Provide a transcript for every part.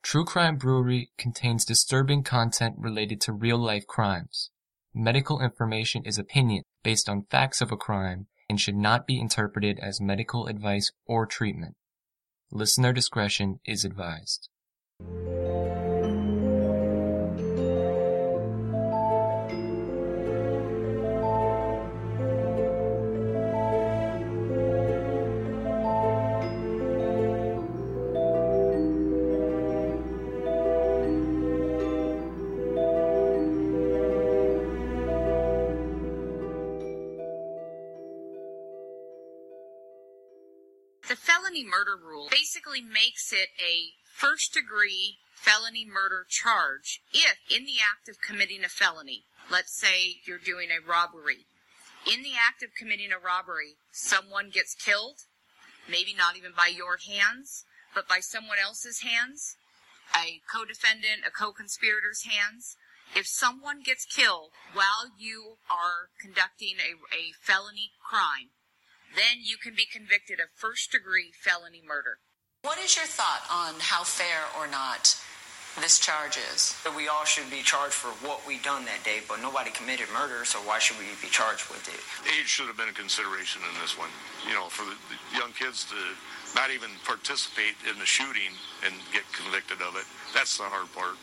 True Crime Brewery contains disturbing content related to real-life crimes. Medical information is opinion based on facts of a crime and should not be interpreted as medical advice or treatment. Listener discretion is advised. The felony murder rule basically makes it a first-degree felony murder charge if, in the act of committing a felony, let's say you're doing a robbery, in the act of committing a robbery, someone gets killed, maybe not even by your hands, but by someone else's hands, a co-defendant, a co-conspirator's hands. If someone gets killed while you are conducting a felony crime, then you can be convicted of first-degree felony murder. What is your thought on how fair or not this charge is? We all should be charged for what we done that day, but nobody committed murder, so why should we be charged with it? Age should have been a consideration in this one. You know, for the young kids to not even participate in the shooting and get convicted of it, that's the hard part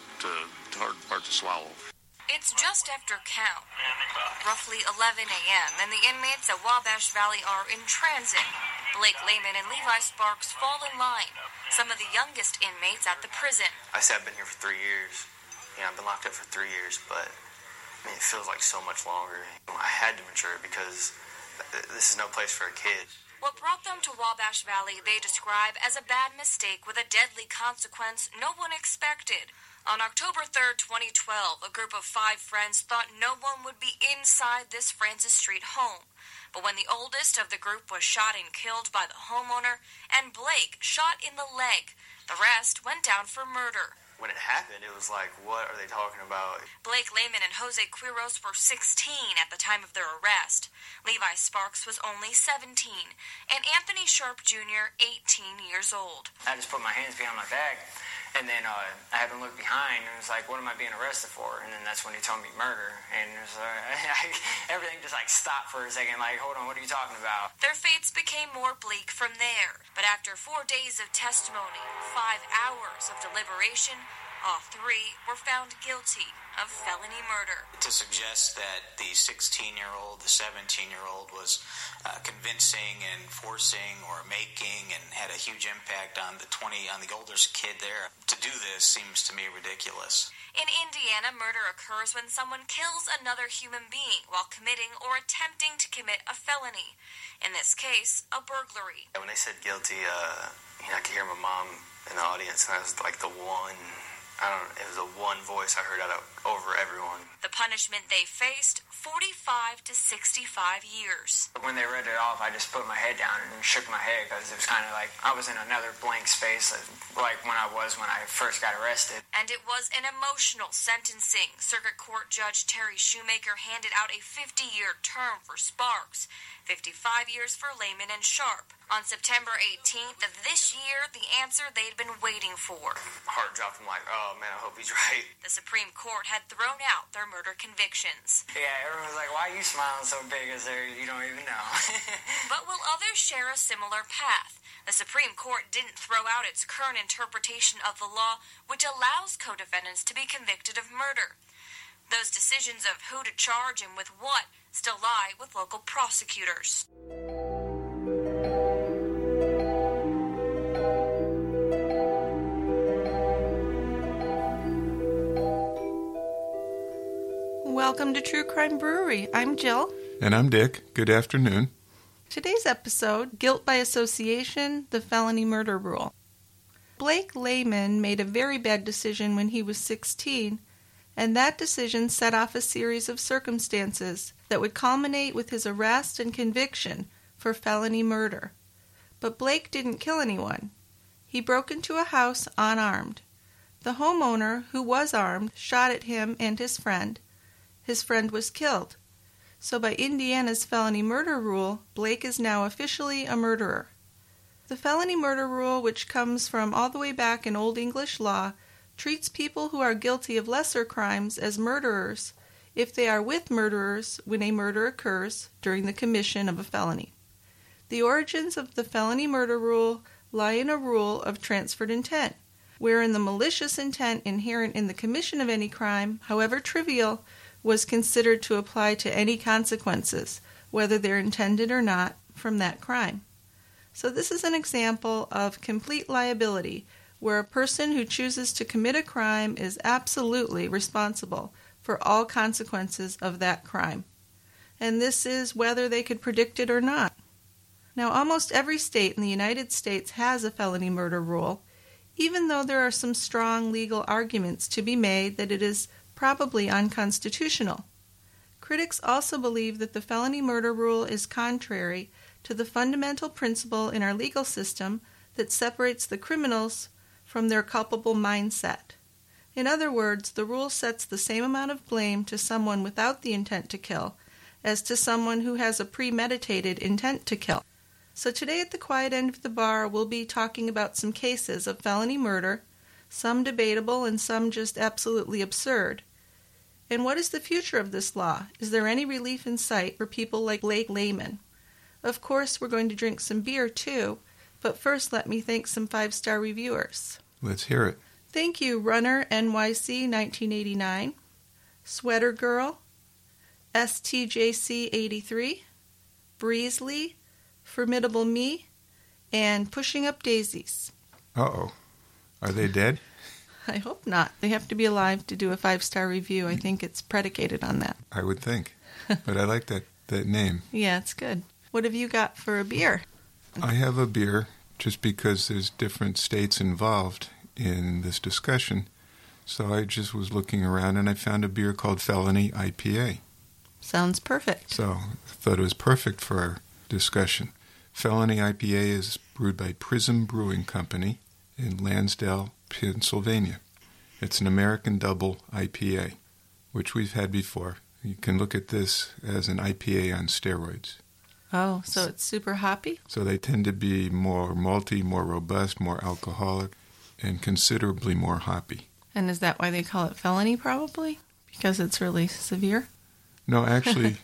to swallow. It's just after count, roughly 11 a.m., and the inmates at Wabash Valley are in transit. Blake Lehman and Levi Sparks fall in line, some of the youngest inmates at the prison. I said I've been here for 3 years. I've been locked up for 3 years, but it feels like so much longer. I had to mature because this is no place for a kid. What brought them to Wabash Valley they describe as a bad mistake with a deadly consequence no one expected. On October 3rd, 2012, a group of 5 friends thought no one would be inside this Francis Street home. But when the oldest of the group was shot and killed by the homeowner, and Blake shot in the leg, the rest went down for murder. When it happened, it was like, what are they talking about? Blake Lehman and Jose Quiros were 16 at the time of their arrest. Levi Sparks was only 17, and Anthony Sharp Jr., 18 years old. I just put my hands behind my back, and then I had to look behind, and it was like, what am I being arrested for? And then that's when he told me murder, and it was everything just stopped for a second, hold on, what are you talking about? Their fates became more bleak from there, but after 4 days of testimony, 5 hours of deliberation, all 3 were found guilty of felony murder. To suggest that the 16-year-old, the 17-year-old was convincing and forcing or making and had a huge impact on the oldest kid there, to do this seems to me ridiculous. In Indiana, murder occurs when someone kills another human being while committing or attempting to commit a felony. In this case, a burglary. When they said guilty, I could hear my mom in the audience, and I was like it was the one voice I heard out of over everyone. The punishment they faced, 45 to 65 years. When they read it off, I just put my head down and shook my head because it was kind of like I was in another blank space, like when I first got arrested. And it was an emotional sentencing. Circuit Court Judge Terry Shoemaker handed out a 50-year term for Sparks, 55 years for Lehman and Sharp. On September 18th of this year, the answer they'd been waiting for. Heart dropped. I'm like, oh man, I hope he's right. The Supreme Court had thrown out their murder convictions. Yeah, everyone was like, why are you smiling so big as there you don't even know? But will others share a similar path? The Supreme Court didn't throw out its current interpretation of the law, which allows co-defendants to be convicted of murder. Those decisions of who to charge and with what still lie with local prosecutors. Welcome to True Crime Brewery. I'm Jill. And I'm Dick. Good afternoon. Today's episode, Guilt by Association, the Felony Murder Rule. Blake Lehman made a very bad decision when he was 16, and that decision set off a series of circumstances that would culminate with his arrest and conviction for felony murder. But Blake didn't kill anyone. He broke into a house unarmed. The homeowner, who was armed, shot at him and his friend. His friend was killed. So by Indiana's felony murder rule, Blake is now officially a murderer. The felony murder rule, which comes from all the way back in Old English law, treats people who are guilty of lesser crimes as murderers if they are with murderers when a murder occurs during the commission of a felony. The origins of the felony murder rule lie in a rule of transferred intent, wherein the malicious intent inherent in the commission of any crime, however trivial, was considered to apply to any consequences, whether they're intended or not, from that crime. So this is an example of complete liability, where a person who chooses to commit a crime is absolutely responsible for all consequences of that crime. And this is whether they could predict it or not. Now, almost every state in the United States has a felony murder rule, even though there are some strong legal arguments to be made that it is probably unconstitutional. Critics also believe that the felony murder rule is contrary to the fundamental principle in our legal system that separates the criminals from their culpable mindset. In other words, the rule sets the same amount of blame to someone without the intent to kill as to someone who has a premeditated intent to kill. So today at the quiet end of the bar, we'll be talking about some cases of felony murder, some debatable and some just absolutely absurd. And what is the future of this law? Is there any relief in sight for people like Blake Lehman? Of course, we're going to drink some beer too, but first let me thank some 5-star reviewers. Let's hear it. Thank you, Runner NYC 1989, Sweater Girl, STJC 83, Breezely, Formidable Me, and Pushing Up Daisies. Uh-oh. Are they dead? I hope not. They have to be alive to do a 5-star review. I think it's predicated on that. I would think. But I like that name. Yeah, it's good. What have you got for a beer? I have a beer just because there's different states involved in this discussion. So I just was looking around and I found a beer called Felony IPA. Sounds perfect. So I thought it was perfect for our discussion. Felony IPA is brewed by Prism Brewing Company in Lansdale, Pennsylvania. It's an American double IPA, which we've had before. You can look at this as an IPA on steroids. Oh, so it's super hoppy? So they tend to be more malty, more robust, more alcoholic, and considerably more hoppy. And is that why they call it felony, probably? Because it's really severe? No, actually,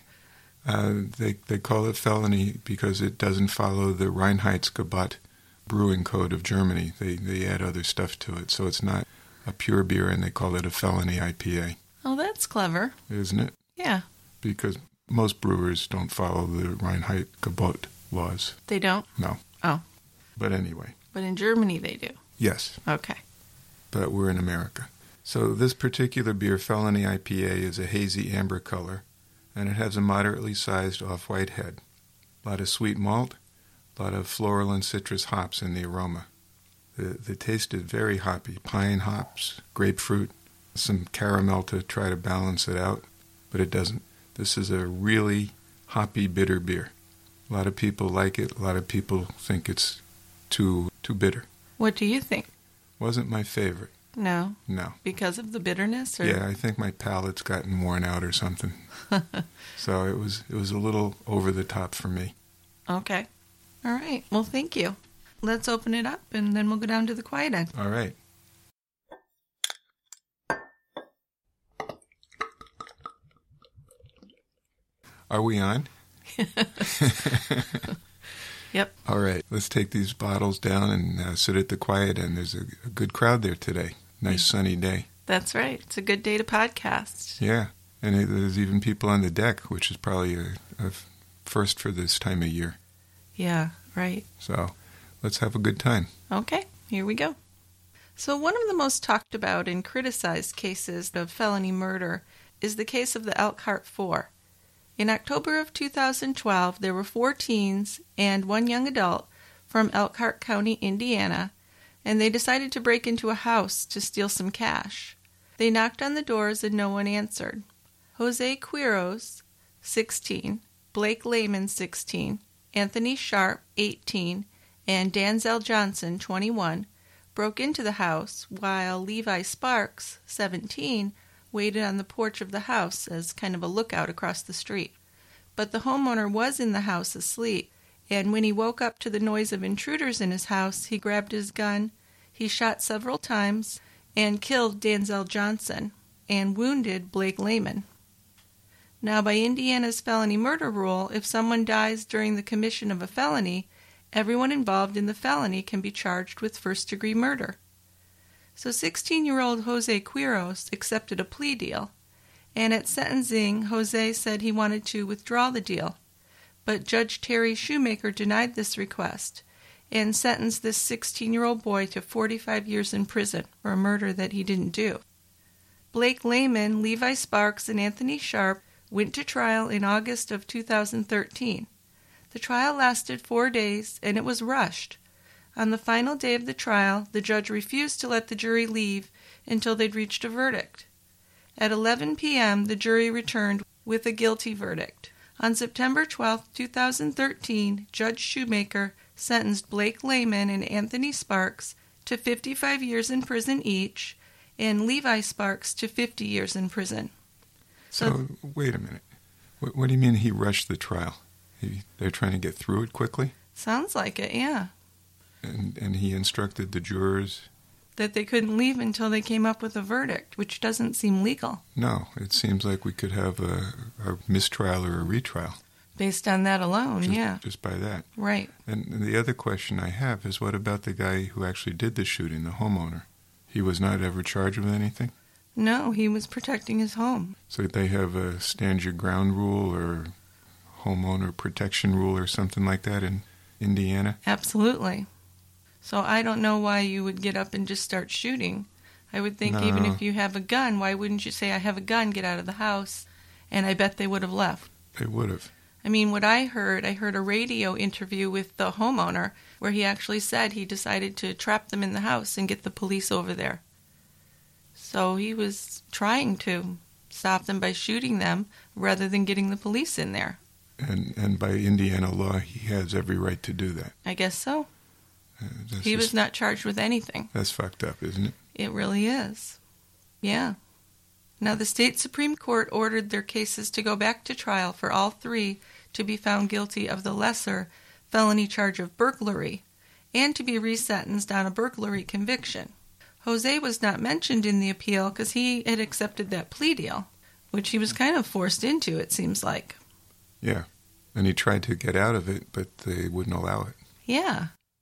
they call it felony because it doesn't follow the Reinheitsgebot brewing code of Germany. They add other stuff to it, so it's not a pure beer, and they call it a felony IPA. Oh, that's clever. Isn't it? Yeah. Because most brewers don't follow the Reinheitsgebot laws. They don't? No. Oh. But anyway. But in Germany they do? Yes. Okay. But we're in America. So this particular beer, Felony IPA, is a hazy amber color, and it has a moderately sized off-white head. A lot of sweet malt, a lot of floral and citrus hops in the aroma. The taste is very hoppy. Pine hops, grapefruit, some caramel to try to balance it out, but it doesn't. This is a really hoppy, bitter beer. A lot of people like it. A lot of people think it's too bitter. What do you think? Wasn't my favorite. No? No. Because of the bitterness? Or? Yeah, I think my palate's gotten worn out or something. So it was a little over the top for me. Okay. All right. Well, thank you. Let's open it up, and then we'll go down to the quiet end. All right. Are we on? Yep. All right. Let's take these bottles down and sit at the quiet end. There's a good crowd there today. Nice sunny day. That's right. It's a good day to podcast. Yeah. And there's even people on the deck, which is probably a first for this time of year. Yeah, right. So let's have a good time. Okay, here we go. So one of the most talked about and criticized cases of felony murder is the case of the Elkhart Four. In October of 2012, there were 4 teens and 1 young adult from Elkhart County, Indiana, and they decided to break into a house to steal some cash. They knocked on the doors and no one answered. Jose Quiros, 16, Blake Lehman, 16, Anthony Sharp, 18, and Danzel Johnson, 21, broke into the house while Levi Sparks, 17, waited on the porch of the house as kind of a lookout across the street. But the homeowner was in the house asleep, and when he woke up to the noise of intruders in his house, he grabbed his gun, he shot several times, and killed Danzel Johnson and wounded Blake Lehman. Now, by Indiana's felony murder rule, if someone dies during the commission of a felony, everyone involved in the felony can be charged with first-degree murder. So 16-year-old Jose Quiros accepted a plea deal, and at sentencing, Jose said he wanted to withdraw the deal. But Judge Terry Shoemaker denied this request and sentenced this 16-year-old boy to 45 years in prison for a murder that he didn't do. Blake Lehman, Levi Sparks, and Anthony Sharp went to trial in August of 2013. The trial lasted 4 days, and it was rushed. On the final day of the trial, the judge refused to let the jury leave until they'd reached a verdict. At 11 p.m., the jury returned with a guilty verdict. On September 12, 2013, Judge Shoemaker sentenced Blake Lehman and Anthony Sparks to 55 years in prison each, and Levi Sparks to 50 years in prison. So wait a minute. What do you mean he rushed the trial? They're trying to get through it quickly? Sounds like it, yeah. And he instructed the jurors? That they couldn't leave until they came up with a verdict, which doesn't seem legal. No, it seems like we could have a mistrial or a retrial. Based on that alone, yeah. Just by that. Right. And the other question I have is, what about the guy who actually did the shooting, the homeowner? He was not ever charged with anything? No, he was protecting his home. So they have a stand your ground rule or homeowner protection rule or something like that in Indiana? Absolutely. So I don't know why you would get up and just start shooting. I would think even if you have a gun, why wouldn't you say, I have a gun, get out of the house? And I bet they would have left. They would have. I mean, what I heard a radio interview with the homeowner where he actually said he decided to trap them in the house and get the police over there. So he was trying to stop them by shooting them rather than getting the police in there. And by Indiana law, he has every right to do that. I guess so. He was not charged with anything. That's fucked up, isn't it? It really is. Yeah. Now, the state Supreme Court ordered their cases to go back to trial for all three to be found guilty of the lesser felony charge of burglary and to be resentenced on a burglary conviction. Jose was not mentioned in the appeal because he had accepted that plea deal, which he was kind of forced into, it seems like. Yeah. And he tried to get out of it, but they wouldn't allow it. Yeah.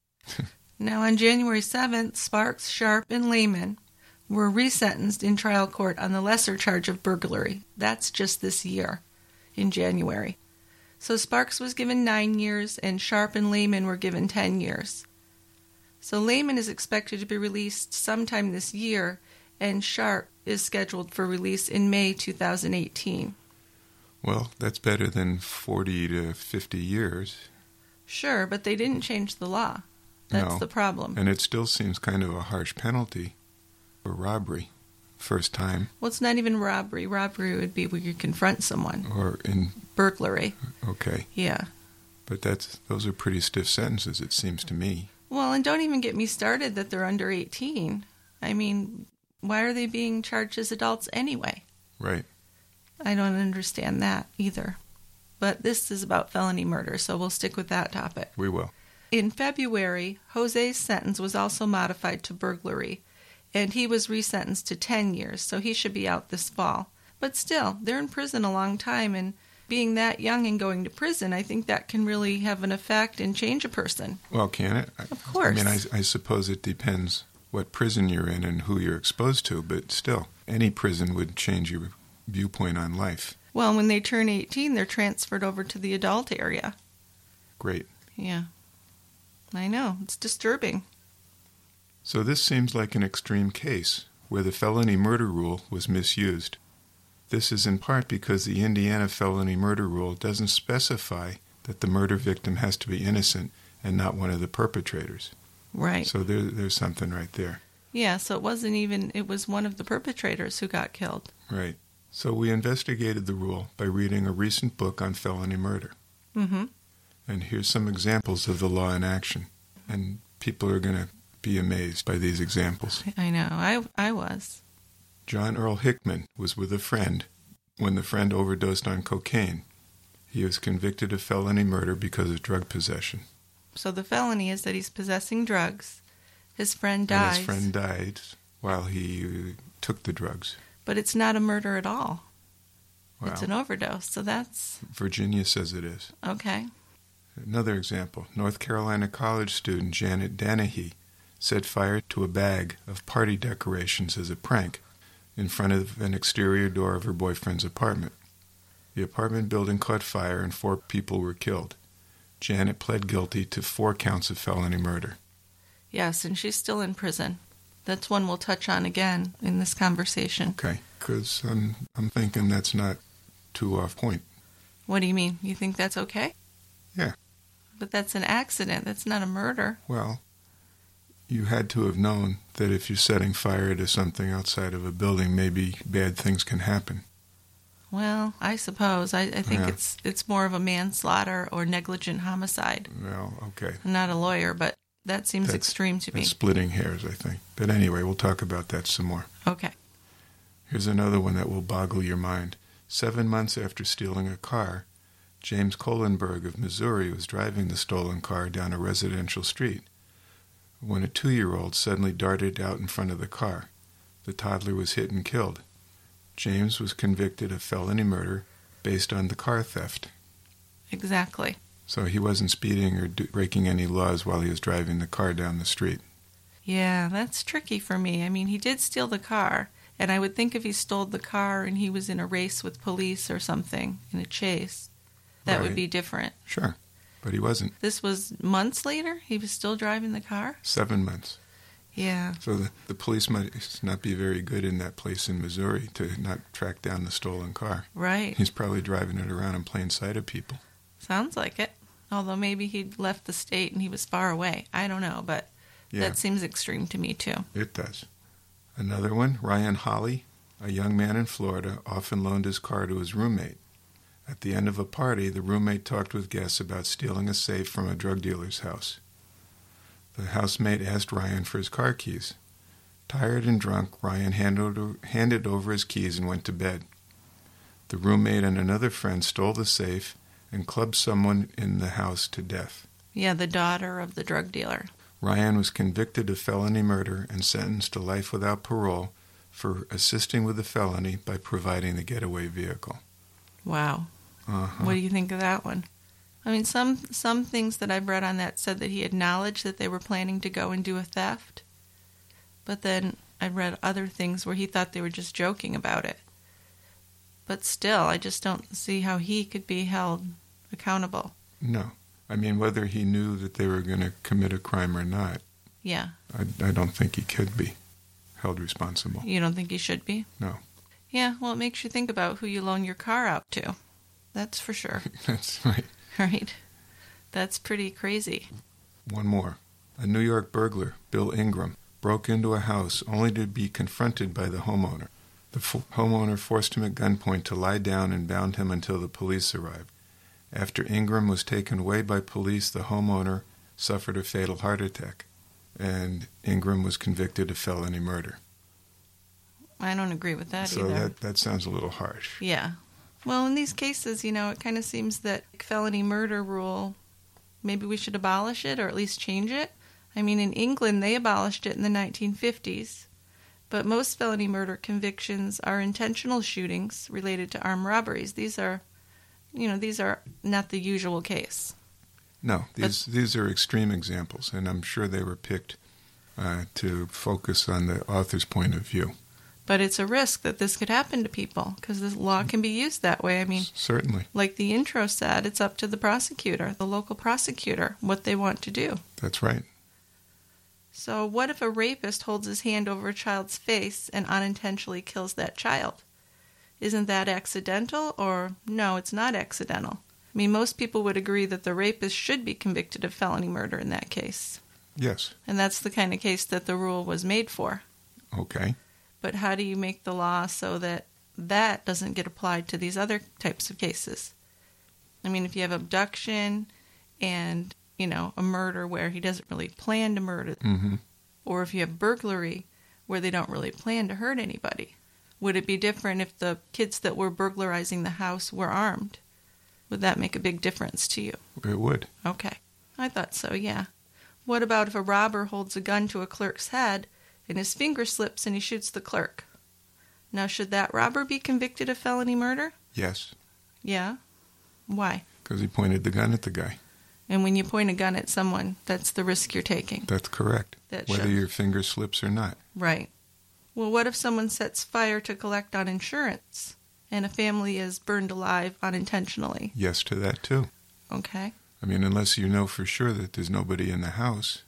Now, on January 7th, Sparks, Sharp, and Lehman were resentenced in trial court on the lesser charge of burglary. That's just this year, in January. So Sparks was given 9 years, and Sharp and Lehman were given 10 years. So Lehman is expected to be released sometime this year, and Sharp is scheduled for release in May 2018. Well, that's better than 40 to 50 years. Sure, but they didn't change the law. That's the problem. And it still seems kind of a harsh penalty for robbery, first time. Well, it's not even robbery. Robbery would be where you confront someone. Or in... burglary. Okay. Yeah. But those are pretty stiff sentences, it seems to me. Well, and don't even get me started that they're under 18. I mean, why are they being charged as adults anyway? Right. I don't understand that either. But this is about felony murder, so we'll stick with that topic. We will. In February, Jose's sentence was also modified to burglary, and he was resentenced to 10 years, so he should be out this fall. But still, they're in prison a long time, and being that young and going to prison, I think that can really have an effect and change a person. Well, can it? Of course. I mean, I suppose it depends what prison you're in and who you're exposed to, but still, any prison would change your viewpoint on life. Well, when they turn 18, they're transferred over to the adult area. Great. Yeah. I know. It's disturbing. So this seems like an extreme case where the felony murder rule was misused. This is in part because the Indiana felony murder rule doesn't specify that the murder victim has to be innocent and not one of the perpetrators. Right. So there's something right there. Yeah, so it was one of the perpetrators who got killed. Right. So we investigated the rule by reading a recent book on felony murder. Mm-hmm. And here's some examples of the law in action. And people are going to be amazed by these examples. I know. I was. John Earl Hickman was with a friend when the friend overdosed on cocaine. He was convicted of felony murder because of drug possession. So the felony is that he's possessing drugs. His friend dies. And his friend died while he took the drugs. But it's not a murder at all. Well, it's an overdose, so that's... Virginia says it is. Okay. Another example, North Carolina college student Janet Danahy set fire to a bag of party decorations as a prank in front of an exterior door of her boyfriend's apartment. The apartment building caught fire and 4 people were killed. Janet pled guilty to 4 counts of felony murder. Yes, and she's still in prison. That's one we'll touch on again in this conversation. Okay, because I'm thinking that's not too off point. What do you mean? You think that's okay? Yeah. But that's an accident. That's not a murder. Well, you had to have known that if you're setting fire to something outside of a building, maybe bad things can happen. Well, I suppose. I think it's more of a manslaughter or negligent homicide. Well, okay. I'm not a lawyer, but that seems extreme to me. That's splitting hairs, I think. But anyway, we'll talk about that some more. Okay. Here's another one that will boggle your mind. 7 months after stealing a car, James Kohlenberg of Missouri was driving the stolen car down a residential street when a 2-year-old suddenly darted out in front of the car. The toddler was hit and killed. James was convicted of felony murder based on the car theft. Exactly. So he wasn't speeding or breaking any laws while he was driving the car down the street. Yeah, that's tricky for me. I mean, he did steal the car, and I would think if he stole the car and he was in a race with police or something, in a chase, that would be different. Sure, but he wasn't. This was months later? He was still driving the car? 7 months. Yeah. So the police might not be very good in that place in Missouri to not track down the stolen car. Right. He's probably driving it around in plain sight of people. Sounds like it. Although maybe he'd left the state and he was far away. I don't know, but that seems extreme to me too. It does. Another one, Ryan Holley, a young man in Florida, often loaned his car to his roommate. At the end of a party, the roommate talked with guests about stealing a safe from a drug dealer's house. The housemate asked Ryan for his car keys. Tired and drunk, Ryan handed over his keys and went to bed. The roommate and another friend stole the safe and clubbed someone in the house to death. Yeah, the daughter of the drug dealer. Ryan was convicted of felony murder and sentenced to life without parole for assisting with the felony by providing the getaway vehicle. Wow. What do you think of that one? I mean, some things that I've read on that said that he acknowledged that they were planning to go and do a theft. But then I read other things where he thought they were just joking about it. But still, I just don't see how he could be held accountable. No. I mean, whether he knew that they were going to commit a crime or not. Yeah. I don't think he could be held responsible. You don't think he should be? No. Yeah, well, it makes you think about who you loan your car out to. That's for sure. That's right. Right. That's pretty crazy. One more. A New York burglar, Bill Ingram, broke into a house only to be confronted by the homeowner. The homeowner forced him at gunpoint to lie down and bound him until the police arrived. After Ingram was taken away by police, the homeowner suffered a fatal heart attack, and Ingram was convicted of felony murder. I don't agree with that either. So that sounds a little harsh. Yeah. Well, in these cases, it kind of seems that felony murder rule, maybe we should abolish it or at least change it. I mean, in England, they abolished it in the 1950s. But most felony murder convictions are intentional shootings related to armed robberies. These are not the usual case. No, these are extreme examples, and I'm sure they were picked to focus on the author's point of view. But it's a risk that this could happen to people, because the law can be used that way. I mean, certainly. Like the intro said, it's up to the prosecutor, the local prosecutor, what they want to do. That's right. So what if a rapist holds his hand over a child's face and unintentionally kills that child? Isn't that accidental, or no, it's not accidental? I mean, most people would agree that the rapist should be convicted of felony murder in that case. Yes. And that's the kind of case that the rule was made for. Okay. But how do you make the law so that that doesn't get applied to these other types of cases? I mean, if you have abduction and, a murder where he doesn't really plan to murder, or if you have burglary where they don't really plan to hurt anybody, would it be different if the kids that were burglarizing the house were armed? Would that make a big difference to you? It would. Okay. I thought so, yeah. What about if a robber holds a gun to a clerk's head and his finger slips and he shoots the clerk. Now, should that robber be convicted of felony murder? Yes. Yeah? Why? Because he pointed the gun at the guy. And when you point a gun at someone, that's the risk you're taking. That's correct. Whether your finger slips or not. Right. Well, what if someone sets fire to collect on insurance and a family is burned alive unintentionally? Yes to that, too. Okay. I mean, unless you know for sure that there's nobody in the house,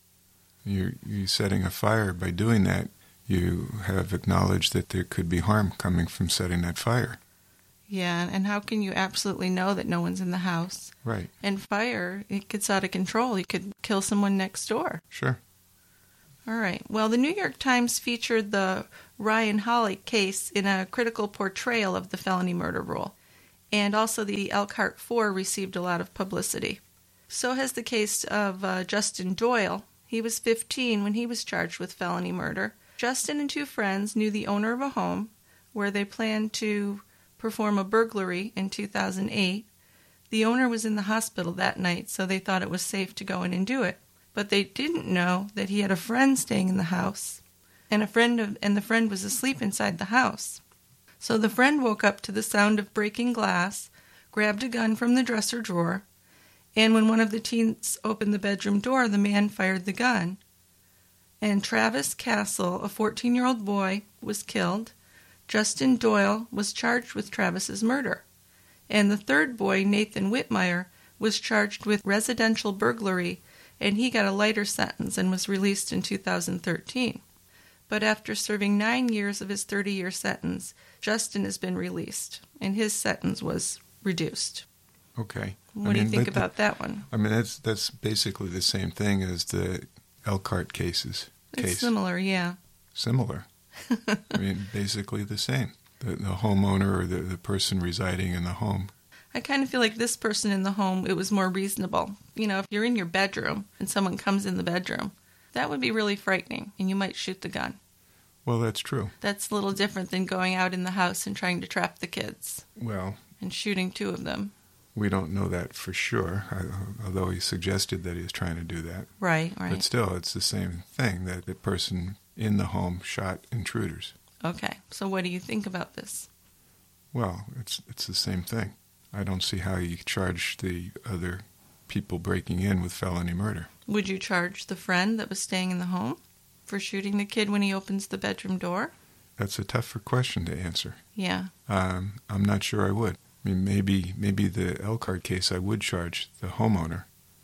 you're setting a fire. By doing that, you have acknowledged that there could be harm coming from setting that fire. Yeah, and how can you absolutely know that no one's in the house? Right. And fire, it gets out of control. You could kill someone next door. Sure. All right. Well, the New York Times featured the Ryan Hawley case in a critical portrayal of the felony murder rule. And also the Elkhart 4 received a lot of publicity. So has the case of Justin Doyle. He was 15 when he was charged with felony murder. Justin and two friends knew the owner of a home where they planned to perform a burglary in 2008. The owner was in the hospital that night, so they thought it was safe to go in and do it. But they didn't know that he had a friend staying in the house, and the friend was asleep inside the house. So the friend woke up to the sound of breaking glass, grabbed a gun from the dresser drawer, and when one of the teens opened the bedroom door, the man fired the gun. And Travis Castle, a 14-year-old boy, was killed. Justin Doyle was charged with Travis's murder. And the third boy, Nathan Whitmire, was charged with residential burglary, and he got a lighter sentence and was released in 2013. But after serving 9 years of his 30-year sentence, Justin has been released, and his sentence was reduced. Okay. What do you think about that one? I mean, that's basically the same thing as the Elkhart case. It's similar, yeah. Similar. I mean, basically the same. The homeowner or the person residing in the home. I kind of feel like this person in the home, it was more reasonable. You know, if you're in your bedroom and someone comes in the bedroom, that would be really frightening, and you might shoot the gun. Well, that's true. That's a little different than going out in the house and trying to trap the kids. Well. And shooting two of them. We don't know that for sure, although he suggested that he was trying to do that. Right. But still, it's the same thing, that the person in the home shot intruders. Okay, so what do you think about this? Well, it's the same thing. I don't see how you charge the other people breaking in with felony murder. Would you charge the friend that was staying in the home for shooting the kid when he opens the bedroom door? That's a tougher question to answer. Yeah. I'm not sure I would. I mean, maybe the Elkhart case, I would charge the homeowner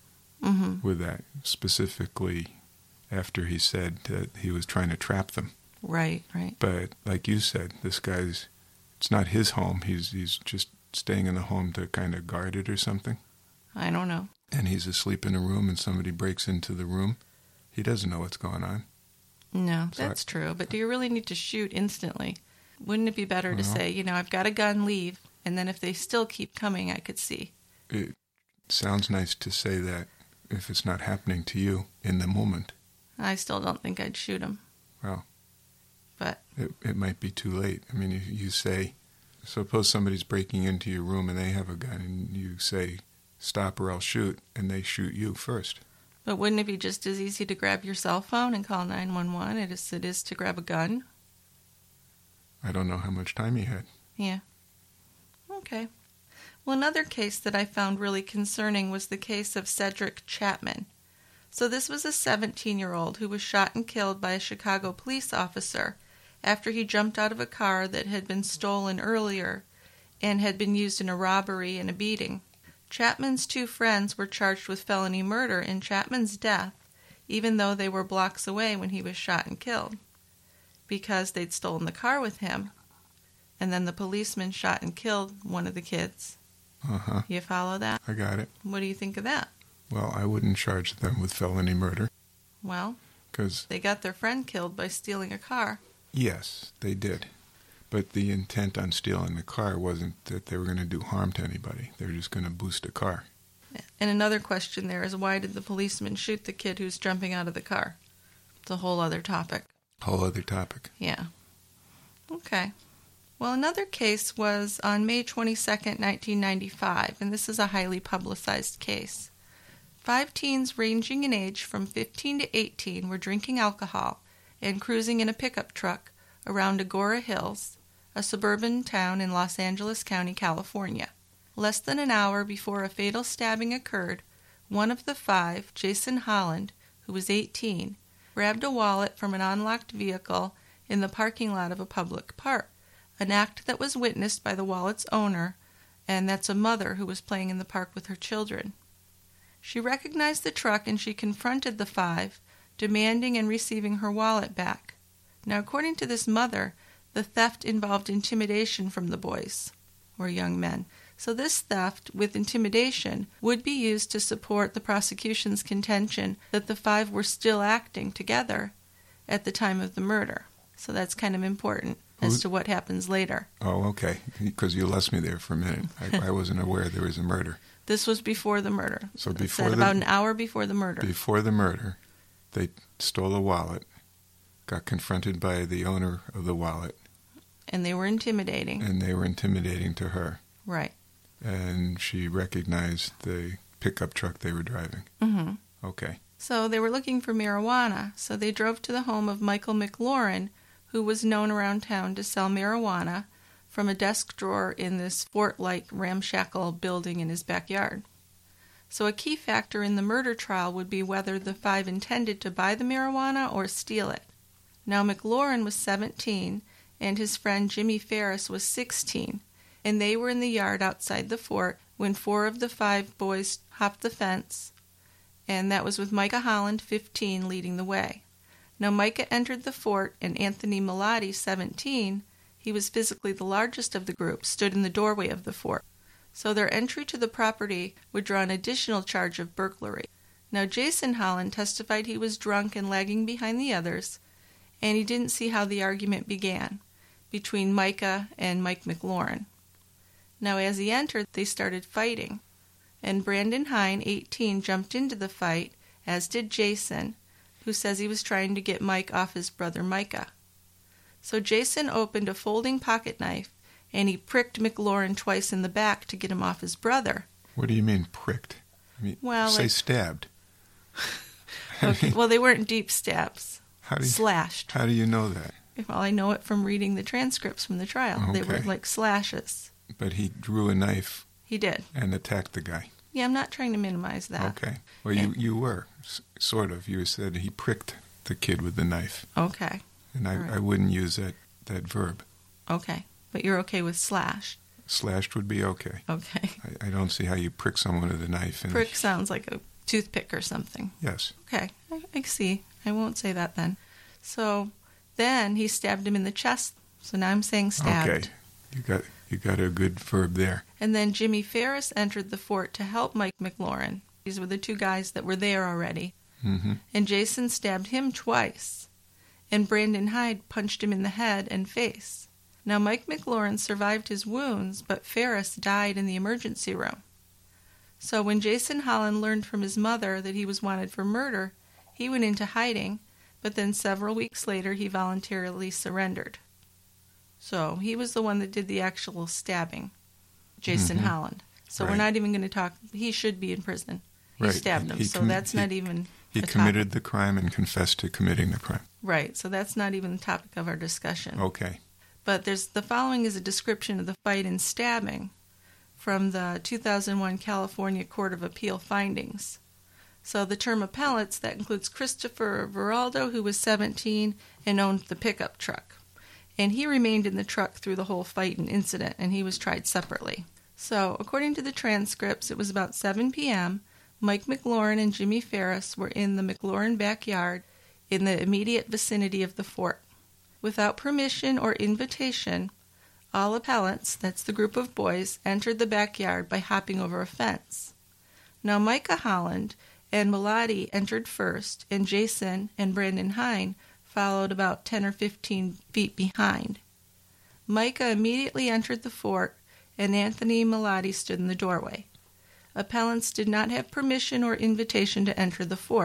with that, specifically after he said that he was trying to trap them. Right. But like you said, this guy's, it's not his home. He's just staying in the home to kind of guard it or something. I don't know. And he's asleep in a room and somebody breaks into the room. He doesn't know what's going on. No, that's true. But do you really need to shoot instantly? Wouldn't it be better to say, I've got a gun, leave, and then if they still keep coming, I could see? It sounds nice to say that if it's not happening to you in the moment. I still don't think I'd shoot him. Well, but it might be too late. I mean, if you say, suppose somebody's breaking into your room and they have a gun, and you say, stop or I'll shoot, and they shoot you first. But wouldn't it be just as easy to grab your cell phone and call 911 as it is to grab a gun? I don't know how much time he had. Yeah. Okay. Well, another case that I found really concerning was the case of Cedric Chapman. So this was a 17-year-old who was shot and killed by a Chicago police officer after he jumped out of a car that had been stolen earlier and had been used in a robbery and a beating. Chapman's two friends were charged with felony murder in Chapman's death, even though they were blocks away when he was shot and killed, because they'd stolen the car with him, and then the policeman shot and killed one of the kids. Uh-huh. You follow that? I got it. What do you think of that? Well, I wouldn't charge them with felony murder. Well, 'cause they got their friend killed by stealing a car. Yes, they did. But the intent on stealing the car wasn't that they were going to do harm to anybody. They were just going to boost a car. And another question there is, why did the policeman shoot the kid who's jumping out of the car? It's a whole other topic. Whole other topic. Yeah. Okay. Well, another case was on May 22nd, 1995, and this is a highly publicized case. 5 teens ranging in age from 15 to 18 were drinking alcohol and cruising in a pickup truck around Agoura Hills, a suburban town in Los Angeles County, California. Less than an hour before a fatal stabbing occurred, one of the five, Jason Holland, who was 18, grabbed a wallet from an unlocked vehicle in the parking lot of a public park, an act that was witnessed by the wallet's owner, and that's a mother who was playing in the park with her children. She recognized the truck and she confronted the five, demanding and receiving her wallet back. Now, according to this mother, the theft involved intimidation from the boys, or young men. So this theft, with intimidation, would be used to support the prosecution's contention that the five were still acting together at the time of the murder. So that's kind of important as to what happens later. Oh, okay, because you lost me there for a minute. I wasn't aware there was a murder. This was before the murder. So before about an hour before the murder. Before the murder, they stole a wallet, got confronted by the owner of the wallet. And they were intimidating. And they were intimidating to her. Right. And she recognized the pickup truck they were driving. Mm-hmm. Okay. So they were looking for marijuana, so they drove to the home of Michael McLaurin, who was known around town to sell marijuana from a desk drawer in this fort-like ramshackle building in his backyard. So a key factor in the murder trial would be whether the five intended to buy the marijuana or steal it. Now McLaurin was 17, and his friend Jimmy Ferris was 16, and they were in the yard outside the fort when four of the five boys hopped the fence, and that was with Micah Holland, 15, leading the way. Now Micah entered the fort, and Anthony Malati, 17, he was physically the largest of the group, stood in the doorway of the fort. So their entry to the property would draw an additional charge of burglary. Now Jason Holland testified he was drunk and lagging behind the others, and he didn't see how the argument began between Micah and Mike McLaurin. Now as he entered, they started fighting, and Brandon Hine, 18, jumped into the fight, as did Jason, who says he was trying to get Mike off his brother Micah. So Jason opened a folding pocket knife, and he pricked McLaurin twice in the back to get him off his brother. What do you mean pricked? I mean, say stabbed. Okay, well, they weren't deep stabs. Slashed. How do you know that? Well, I know it from reading the transcripts from the trial. Okay. They were like slashes. But he drew a knife. He did. And attacked the guy. Yeah, I'm not trying to minimize that. Okay. Well, you were, sort of. You said he pricked the kid with the knife. Okay. And I wouldn't use that verb. Okay. But you're okay with slashed? Slashed would be okay. Okay. I don't see how you prick someone with a knife. Prick sounds like a toothpick or something. Yes. Okay. I see. I won't say that then. So then he stabbed him in the chest. So now I'm saying stabbed. Okay. You got a good verb there. And then Jimmy Ferris entered the fort to help Mike McLaurin. These were the two guys that were there already. Mm-hmm. And Jason stabbed him twice. And Brandon Hyde punched him in the head and face. Now Mike McLaurin survived his wounds, but Ferris died in the emergency room. So when Jason Holland learned from his mother that he was wanted for murder, he went into hiding, but then several weeks later he voluntarily surrendered. So he was the one that did the actual stabbing, Jason Holland. So we're not even going to talk. He should be in prison. He stabbed him, so that's not even He committed the crime and confessed to committing the crime. Right, so that's not even the topic of our discussion. Okay. But the following is a description of the fight and stabbing from the 2001 California Court of Appeal findings. So the term appellants, that includes Christopher Veraldo, who was 17 and owned the pickup truck. And he remained in the truck through the whole fight and incident, and he was tried separately. So, according to the transcripts, it was about 7 p.m. Mike McLaurin and Jimmy Ferris were in the McLaurin backyard in the immediate vicinity of the fort. Without permission or invitation, all appellants, that's the group of boys, entered the backyard by hopping over a fence. Now Micah Holland and Malati entered first, and Jason and Brandon Hine followed about 10 or 15 feet behind. Micah immediately entered the fort, and Anthony Malati stood in the doorway. Appellants did not have permission or invitation to enter the fort,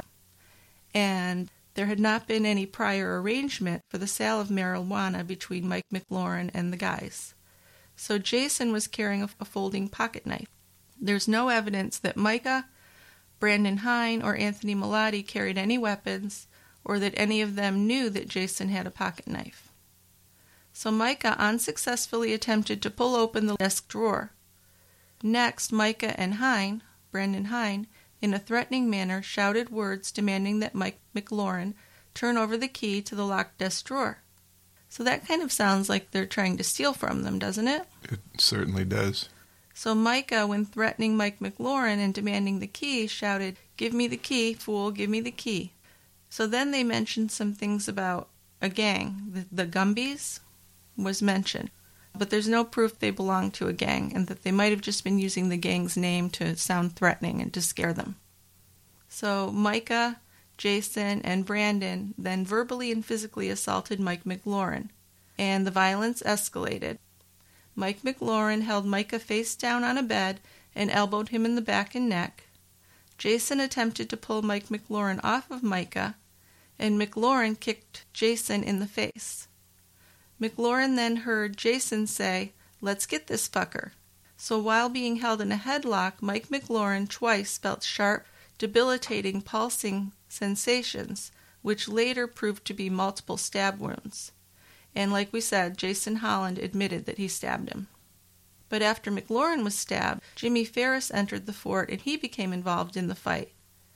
and there had not been any prior arrangement for the sale of marijuana between Mike McLaurin and the guys. So Jason was carrying a folding pocket knife. There's no evidence that Micah, Brandon Hine, or Anthony Malati carried any weapons or that any of them knew that Jason had a pocket knife. So Micah unsuccessfully attempted to pull open the desk drawer. Next, Micah and Brandon Hine, in a threatening manner, shouted words demanding that Mike McLaurin turn over the key to the locked desk drawer. So that kind of sounds like they're trying to steal from them, doesn't it? It certainly does. So Micah, when threatening Mike McLaurin and demanding the key, shouted, "Give me the key, fool, give me the key." So then they mentioned some things about a gang. The Gumbies was mentioned. But there's no proof they belonged to a gang, and that they might have just been using the gang's name to sound threatening and to scare them. So Micah, Jason, and Brandon then verbally and physically assaulted Mike McLaurin, and the violence escalated. Mike McLaurin held Micah face down on a bed and elbowed him in the back and neck. Jason attempted to pull Mike McLaurin off of Micah, and McLaurin kicked Jason in the face. McLaurin then heard Jason say, "Let's get this fucker." So while being held in a headlock, Mike McLaurin twice felt sharp, debilitating, pulsing sensations, which later proved to be multiple stab wounds. And like we said, Jason Holland admitted that he stabbed him. But after McLaurin was stabbed, Jimmy Ferris entered the fort and he became involved in the fight.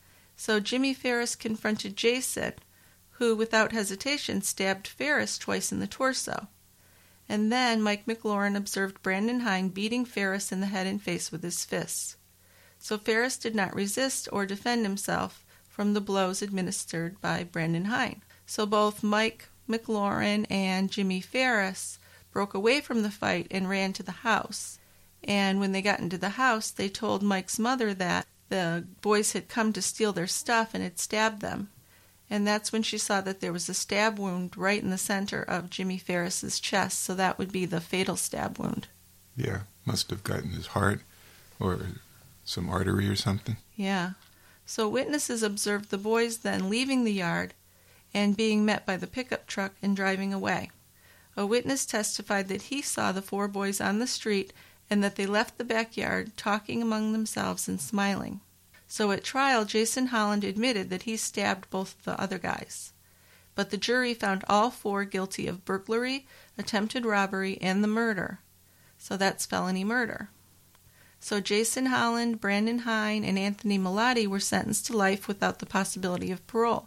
So Jimmy Ferris confronted Jason, who without hesitation stabbed Ferris twice in the torso. And then Mike McLaurin observed Brandon Hine beating Ferris in the head and face with his fists. So Ferris did not resist or defend himself from the blows administered by Brandon Hine. So both Mike McLaurin and Jimmy Ferris broke away from the fight and ran to the house. And when they got into the house, they told Mike's mother that the boys had come to steal their stuff and had stabbed them. And that's when she saw that there was a stab wound right in the center of Jimmy Ferris's chest, so that would be the fatal stab wound. Yeah, must have gotten his heart or some artery or something. Yeah. So witnesses observed the boys then leaving the yard and being met by the pickup truck and driving away. A witness testified that he saw the four boys on the street and that they left the backyard talking among themselves and smiling. So at trial, Jason Holland admitted that he stabbed both the other guys. But the jury found all four guilty of burglary, attempted robbery, and the murder. So that's felony murder. So Jason Holland, Brandon Hine, and Anthony Malati were sentenced to life without the possibility of parole.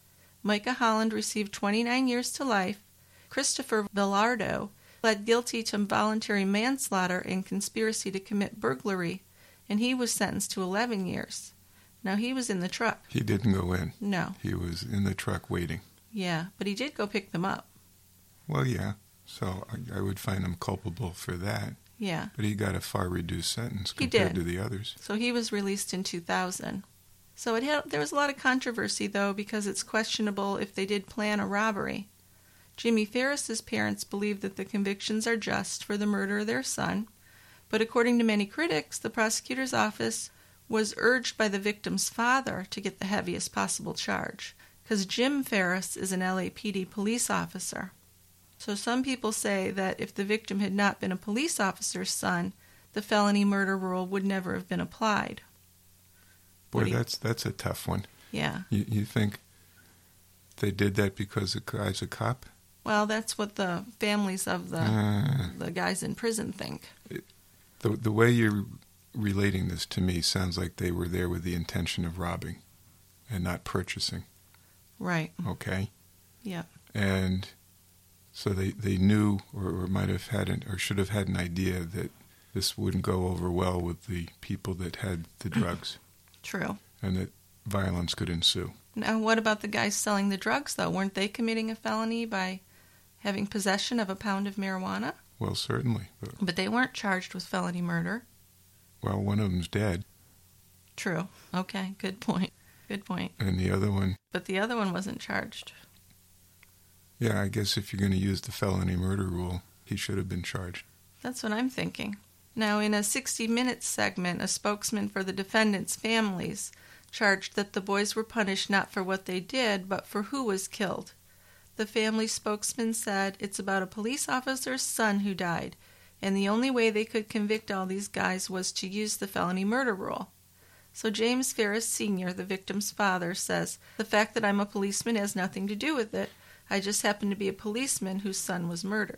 Micah Holland received 29 years to life. Christopher Villardo pled guilty to voluntary manslaughter and conspiracy to commit burglary, and he was sentenced to 11 years. Now, he was in the truck. He didn't go in. No. He was in the truck waiting. Yeah, but he did go pick them up. Well, yeah, so I would find him culpable for that. Yeah. But he got a far reduced sentence compared to the others. So he was released in 2000. So there was a lot of controversy, though, because it's questionable if they did plan a robbery. Jimmy Ferris's parents believe that the convictions are just for the murder of their son, but according to many critics, the prosecutor's office was urged by the victim's father to get the heaviest possible charge, because Jim Ferris is an LAPD police officer. So some people say that if the victim had not been a police officer's son, the felony murder rule would never have been applied. Boy, that's a tough one. Yeah. You think they did that because the guy's a cop? Well, that's what the families of the guys in prison think. The way you're relating this to me sounds like they were there with the intention of robbing and not purchasing. Right. Okay? Yeah. And so they knew or might have had or should have had an idea that this wouldn't go over well with the people that had the drugs. True. And that violence could ensue. Now, what about the guys selling the drugs, though? Weren't they committing a felony by having possession of a pound of marijuana? Well, certainly. But they weren't charged with felony murder. Well, one of them's dead. True. Okay, good point. Good point. And the other one... But the other one wasn't charged. Yeah, I guess if you're going to use the felony murder rule, he should have been charged. That's what I'm thinking. Now, in a 60 Minutes segment, a spokesman for the defendants' families charged that the boys were punished not for what they did, but for who was killed. The family spokesman said it's about a police officer's son who died, and the only way they could convict all these guys was to use the felony murder rule. So James Ferris Sr., the victim's father, says, "The fact that I'm a policeman has nothing to do with it. I just happen to be a policeman whose son was murdered."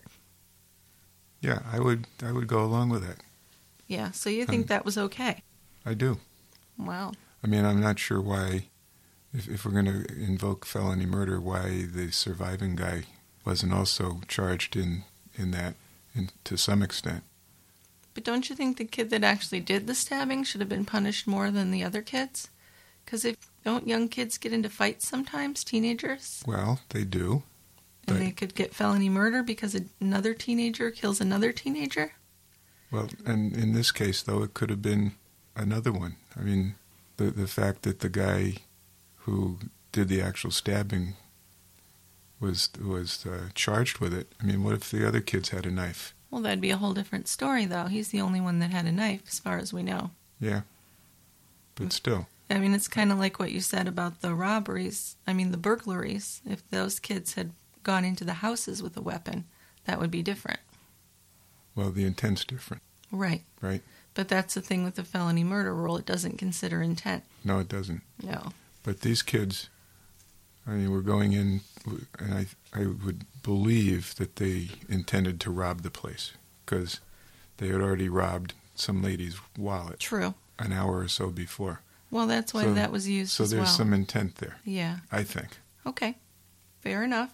Yeah, I would go along with that. Yeah, so you think that was okay? I do. Wow. I mean, I'm not sure why, if we're going to invoke felony murder, why the surviving guy wasn't also charged in that to some extent. But don't you think the kid that actually did the stabbing should have been punished more than the other kids? Because don't young kids get into fights sometimes, teenagers? Well, they do. And they could get felony murder because another teenager kills another teenager? Well, and in this case, though, it could have been another one. I mean, the fact that the guy who did the actual stabbing was charged with it. I mean, what if the other kids had a knife? Well, that'd be a whole different story, though. He's the only one that had a knife, as far as we know. Yeah, but still. I mean, it's kind of like what you said about the the burglaries. If those kids had gone into the houses with a weapon, that would be different. Well, the intent's different. Right. Right. But that's the thing with the felony murder rule. It doesn't consider intent. No, it doesn't. No. But these kids, I mean, we're going in, and I would believe that they intended to rob the place because they had already robbed some lady's wallet. True. An hour or so before. Well, that's why that was used as well. So there's some intent there. Yeah. I think. Okay. Fair enough.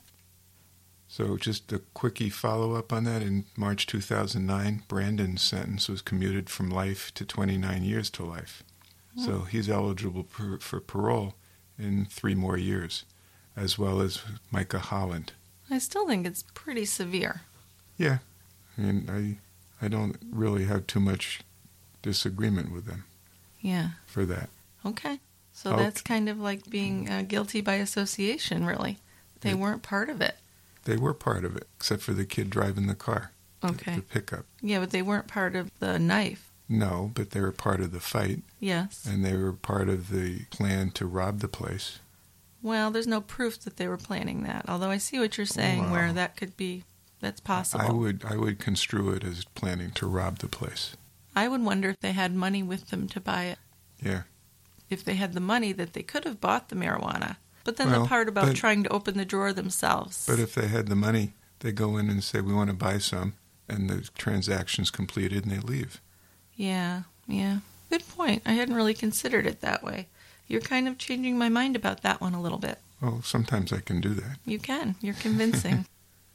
So just a quickie follow-up on that. In March 2009, Brandon's sentence was commuted from life to 29 years to life. Oh. So he's eligible for parole in 3 more years, as well as Micah Holland. I still think it's pretty severe. Yeah. I mean, I don't really have too much disagreement with them. Yeah. For that. Okay. So that's kind of like being guilty by association, really. They weren't part of it. They were part of it, except for the kid driving the car. Okay. The pickup. Yeah, but they weren't part of the knife. No, but they were part of the fight. Yes. And they were part of the plan to rob the place. Well, there's no proof that they were planning that, although I see what you're saying, where that could be, that's possible. I would construe it as planning to rob the place. I would wonder if they had money with them to buy it. Yeah. If they had the money, that they could have bought the marijuana. But then the part about trying to open the drawer themselves. But if they had the money, they go in and say, we want to buy some, and the transaction's completed, and they leave. Yeah. Good point. I hadn't really considered it that way. You're kind of changing my mind about that one a little bit. Well, sometimes I can do that. You can. You're convincing.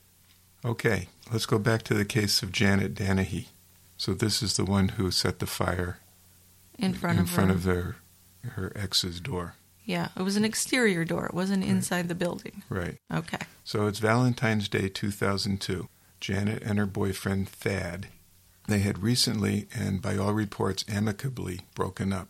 Okay, let's go back to the case of Janet Danahy. So this is the one who set the fire in front of her ex's door. Yeah, it was an exterior door. It wasn't inside the building. Right. Okay. So it's Valentine's Day 2002. Janet and her boyfriend, Thad, they had recently, and by all reports amicably, broken up.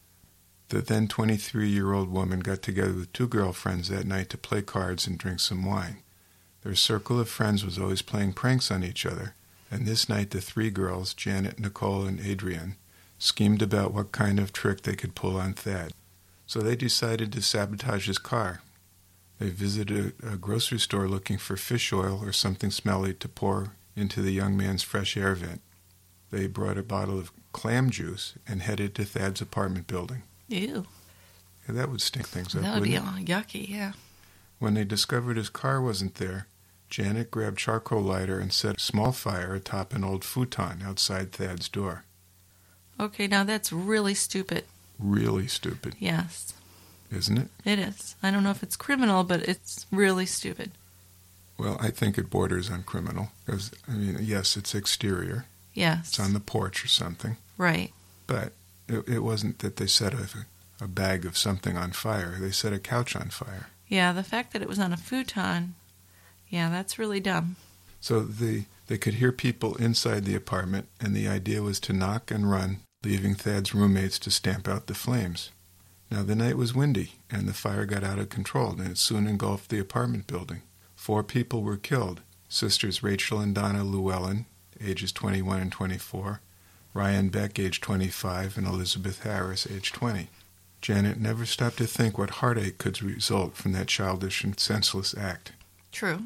The then 23-year-old woman got together with 2 girlfriends that night to play cards and drink some wine. Their circle of friends was always playing pranks on each other, and this night the 3 girls, Janet, Nicole, and Adrienne, schemed about what kind of trick they could pull on Thad. So they decided to sabotage his car. They visited a grocery store looking for fish oil or something smelly to pour into the young man's fresh air vent. They brought a bottle of clam juice and headed to Thad's apartment building. Ew. Yeah, that would stink things up, That would be all yucky, yeah. When they discovered his car wasn't there, Janet grabbed charcoal lighter and set a small fire atop an old futon outside Thad's door. Okay, now that's really stupid. Really stupid. Yes. Isn't it? It is. I don't know if it's criminal, but it's really stupid. Well, I think it borders on criminal. Because, yes, it's exterior. Yes. It's on the porch or something. Right. But it wasn't that they set a bag of something on fire. They set a couch on fire. Yeah, the fact that it was on a futon, yeah, that's really dumb. So they could hear people inside the apartment, and the idea was to knock and run, leaving Thad's roommates to stamp out the flames. Now, the night was windy, and the fire got out of control, and it soon engulfed the apartment building. 4 people were killed. Sisters Rachel and Donna Llewellyn, ages 21 and 24, Ryan Beck, age 25, and Elizabeth Harris, age 20. Janet never stopped to think what heartache could result from that childish and senseless act. True.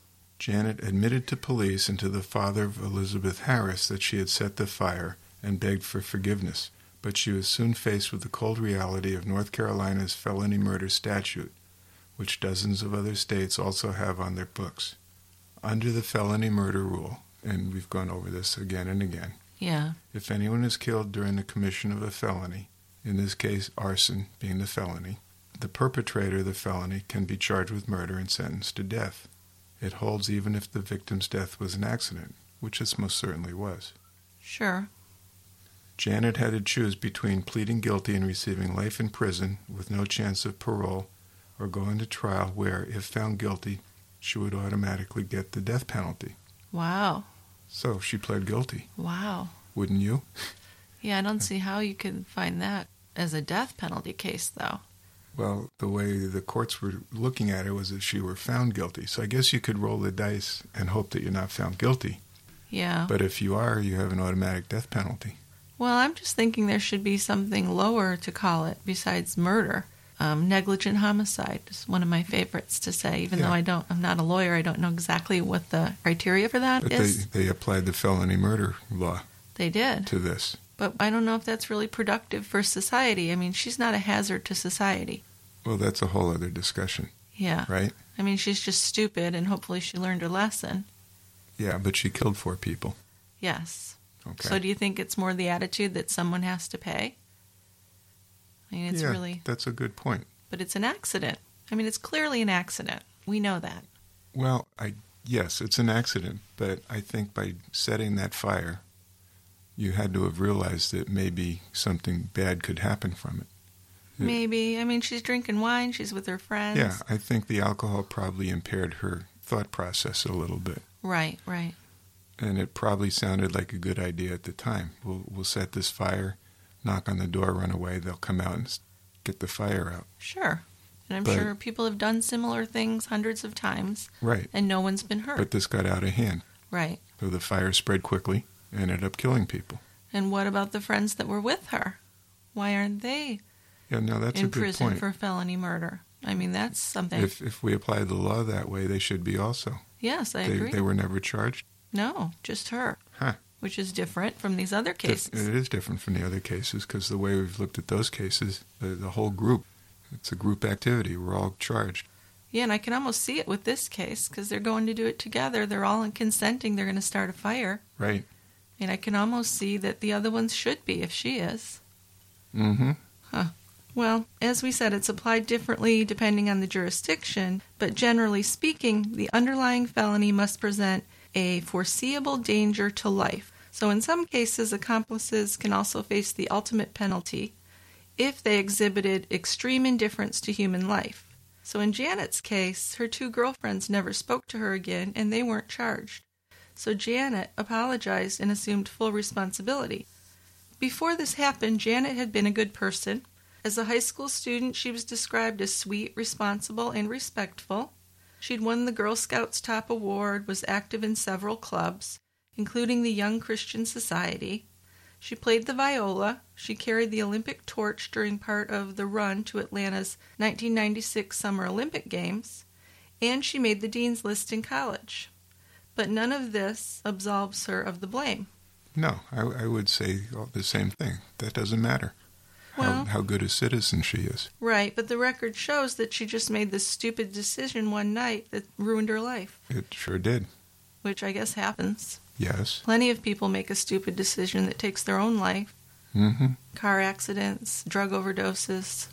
Janet admitted to police and to the father of Elizabeth Harris that she had set the fire and begged for forgiveness, But she was soon faced with the cold reality of North Carolina's felony murder statute, which dozens of other states also have on their books. Under the felony murder rule, and we've gone over this again and again, Yeah. if anyone is killed during the commission of a felony, in this case arson being the felony, the perpetrator of the felony can be charged with murder and sentenced to death. It holds even if the victim's death was an accident, which this most certainly was. Sure. Janet had to choose between pleading guilty and receiving life in prison with no chance of parole, or going to trial where, if found guilty, she would automatically get the death penalty. Wow. So she pled guilty. Wow. Wouldn't you? Yeah, I don't see how you could find that as a death penalty case, though. Well, the way the courts were looking at it was if she were found guilty. So I guess you could roll the dice and hope that you're not found guilty. Yeah. But if you are, you have an automatic death penalty. Well, I'm just thinking there should be something lower to call it besides murder. Negligent homicide is one of my favorites to say, even though I'm not a lawyer, I don't know exactly what the criteria for that is. But they applied the felony murder law. They did. To this. But I don't know if that's really productive for society. I mean, she's not a hazard to society. Well, that's a whole other discussion. Yeah. Right? I mean, she's just stupid, and hopefully she learned her lesson. Yeah, but she killed 4 people. Yes. Okay. So do you think it's more the attitude that someone has to pay? I mean, it's really... that's a good point. But it's an accident. I mean, it's clearly an accident. We know that. Well, yes, it's an accident, but I think by setting that fire, you had to have realized that maybe something bad could happen from it. Maybe. I mean, she's drinking wine. She's with her friends. Yeah, I think the alcohol probably impaired her thought process a little bit. Right, right. And it probably sounded like a good idea at the time. We'll set this fire, knock on the door, run away. They'll come out and get the fire out. Sure. And I'm sure people have done similar things hundreds of times. Right. And no one's been hurt. But this got out of hand. Right. So the fire spread quickly and ended up killing people. And what about the friends that were with her? Why aren't they that's in a good prison point. for felony murder? I mean, that's something. If we apply the law that way, they should be also. Yes, I agree. They were never charged? No, just her. Huh. Which is different from these other cases. It is different from the other cases because the way we've looked at those cases, the whole group, it's a group activity. We're all charged. Yeah, and I can almost see it with this case because they're going to do it together. They're all consenting they're going to start a fire. Right. And I can almost see that the other ones should be if she is. Mm-hmm. Huh. Well, as we said, it's applied differently depending on the jurisdiction, but generally speaking, the underlying felony must present a foreseeable danger to life. So in some cases, accomplices can also face the ultimate penalty if they exhibited extreme indifference to human life. So in Janet's case, her 2 girlfriends never spoke to her again, and they weren't charged. So Janet apologized and assumed full responsibility. Before this happened, Janet had been a good person. As a high school student, she was described as sweet, responsible, and respectful. She'd won the Girl Scouts Top Award, was active in several clubs, including the Young Christian Society. She played the viola. She carried the Olympic torch during part of the run to Atlanta's 1996 Summer Olympic Games, and she made the dean's list in college. But none of this absolves her of the blame. No, I would say the same thing. That doesn't matter. Well, how good a citizen she is. Right, but the record shows that she just made this stupid decision one night that ruined her life. It sure did. Which I guess happens. Yes. Plenty of people make a stupid decision that takes their own life. Mm-hmm. Car accidents, drug overdoses,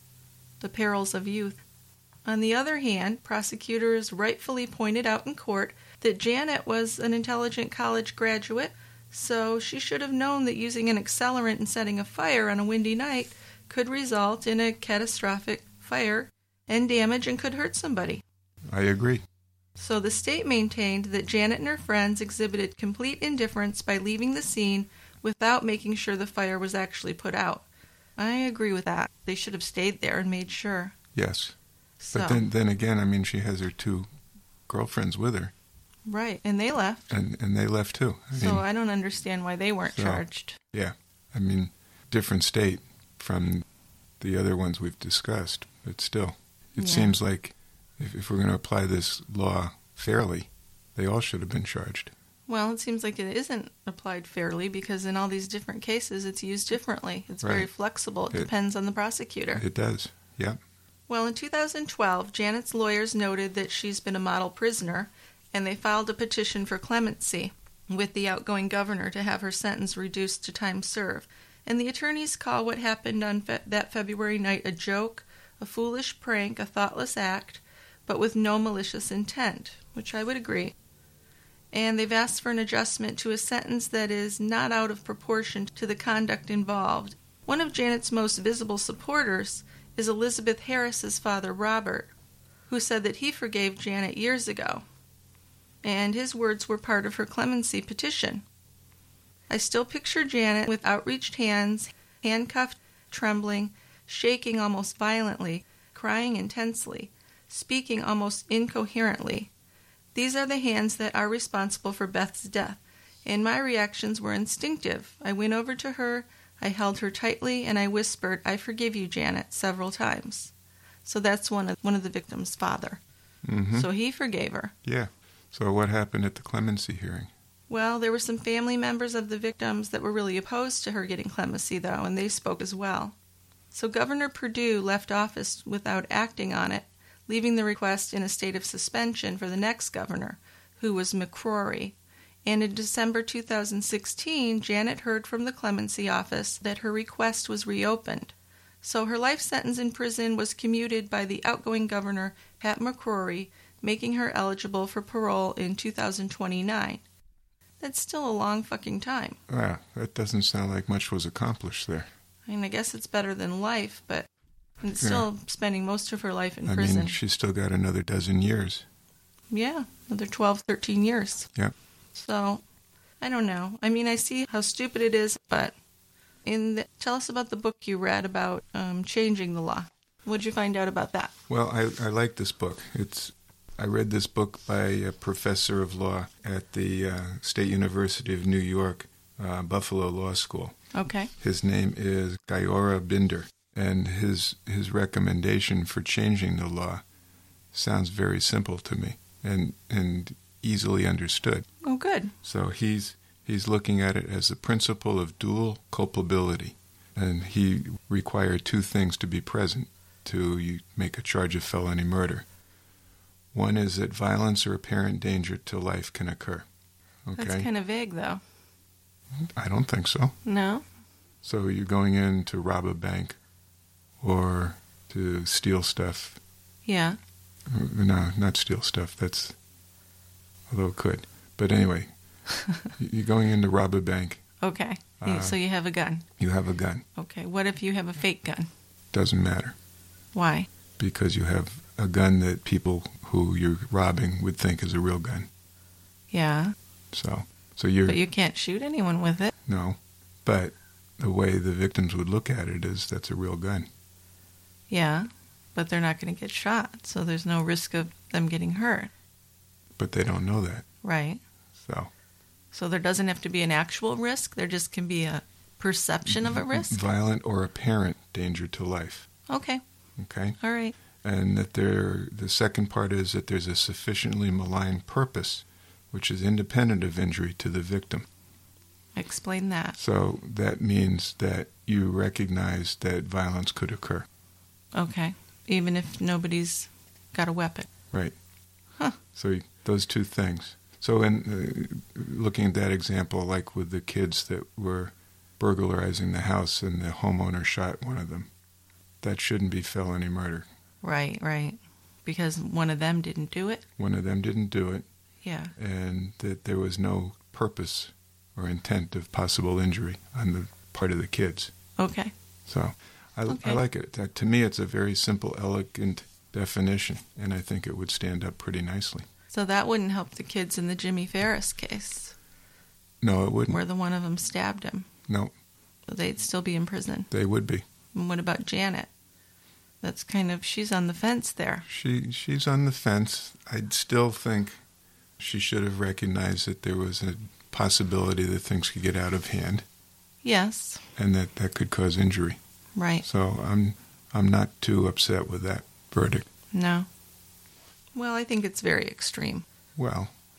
the perils of youth. On the other hand, prosecutors rightfully pointed out in court that Janet was an intelligent college graduate, so she should have known that using an accelerant and setting a fire on a windy night could result in a catastrophic fire and damage and could hurt somebody. I agree. So the state maintained that Janet and her friends exhibited complete indifference by leaving the scene without making sure the fire was actually put out. I agree with that. They should have stayed there and made sure. Yes. So. But then again, I mean, she has her 2 girlfriends with her. Right, and they left. And they left too. I don't understand why they weren't charged. Yeah, I mean, different state from the other ones we've discussed, but still, it seems like if we're going to apply this law fairly, they all should have been charged. Well, it seems like it isn't applied fairly because in all these different cases, it's used differently. It's very flexible. It depends on the prosecutor. It does, yeah. Well, in 2012, Janet's lawyers noted that she's been a model prisoner, and they filed a petition for clemency with the outgoing governor to have her sentence reduced to time served. And the attorneys call what happened on that February night a joke, a foolish prank, a thoughtless act, but with no malicious intent, which I would agree. And they've asked for an adjustment to a sentence that is not out of proportion to the conduct involved. One of Janet's most visible supporters is Elizabeth Harris's father, Robert, who said that he forgave Janet years ago. And his words were part of her clemency petition. I still picture Janet with outreached hands, handcuffed, trembling, shaking almost violently, crying intensely, speaking almost incoherently. These are the hands that are responsible for Beth's death, and my reactions were instinctive. I went over to her, I held her tightly, and I whispered, "I forgive you, Janet," several times. So that's one of the victim's father. Mm-hmm. So he forgave her. Yeah. So what happened at the clemency hearing? Well, there were some family members of the victims that were really opposed to her getting clemency, though, and they spoke as well. So Governor Perdue left office without acting on it, leaving the request in a state of suspension for the next governor, who was McCrory. And in December 2016, Janet heard from the clemency office that her request was reopened. So her life sentence in prison was commuted by the outgoing governor, Pat McCrory, making her eligible for parole in 2029. That's still a long fucking time. Wow, that doesn't sound like much was accomplished there. I mean, I guess it's better than life, but it's still spending most of her life in prison. I mean, she's still got another dozen years. Yeah, another 12, 13 years. Yep. So, I don't know. I mean, I see how stupid it is, but tell us about the book you read about changing the law. What did you find out about that? Well, I like this book. I read this book by a professor of law at the State University of New York, Buffalo Law School. Okay. His name is Gayora Binder, and his recommendation for changing the law sounds very simple to me and easily understood. Oh, good. So he's looking at it as the principle of dual culpability, and he required two things to be present to make a charge of felony murder. One is that violence or apparent danger to life can occur. Okay? That's kind of vague, though. I don't think so. No? So you're going in to rob a bank or to steal stuff. Yeah. No, not steal stuff. Although it could. But anyway, you're going in to rob a bank. Okay. So you have a gun. You have a gun. Okay. What if you have a fake gun? Doesn't matter. Why? Because you have a gun that people who you're robbing would think is a real gun. Yeah. So you're... But you can't shoot anyone with it. No. But the way the victims would look at it is that's a real gun. Yeah. But they're not going to get shot, so there's no risk of them getting hurt. But they don't know that. Right. So there doesn't have to be an actual risk? There just can be a perception of a risk? Violent or apparent danger to life. Okay. Okay? All right. And that the second part is that there's a sufficiently malign purpose, which is independent of injury to the victim. Explain that. So that means that you recognize that violence could occur. Okay. Even if nobody's got a weapon. Right. Huh. So those two things. So in looking at that example, like with the kids that were burglarizing the house and the homeowner shot one of them, that shouldn't be felony murder. Right. Because one of them didn't do it? One of them didn't do it. Yeah. And that there was no purpose or intent of possible injury on the part of the kids. Okay. So I like it. To me, it's a very simple, elegant definition, and I think it would stand up pretty nicely. So that wouldn't help the kids in the Jimmy Ferris case? No, it wouldn't. Where the one of them stabbed him? No. So they'd still be in prison? They would be. And what about Janet? That's she's on the fence there. She's on the fence. I'd still think she should have recognized that there was a possibility that things could get out of hand. Yes. And that could cause injury. Right. So I'm not too upset with that verdict. No. Well, I think it's very extreme. Well,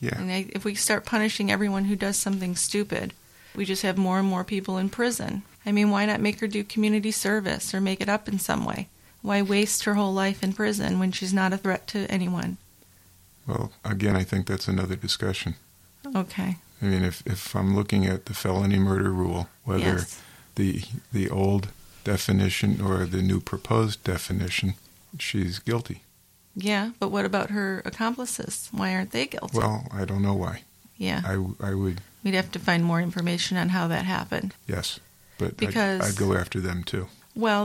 Yeah. And if we start punishing everyone who does something stupid, we just have more and more people in prison. I mean, why not make her do community service or make it up in some way? Why waste her whole life in prison when she's not a threat to anyone? Well, again, I think that's another discussion. Okay. I mean, if I'm looking at the felony murder rule, whether Yes. the old definition or the new proposed definition, she's guilty. Yeah, but what about her accomplices? Why aren't they guilty? Well, I don't know why. Yeah. I would, We'd have to find more information on how that happened. yes, but Because- I'd go after them too. Well,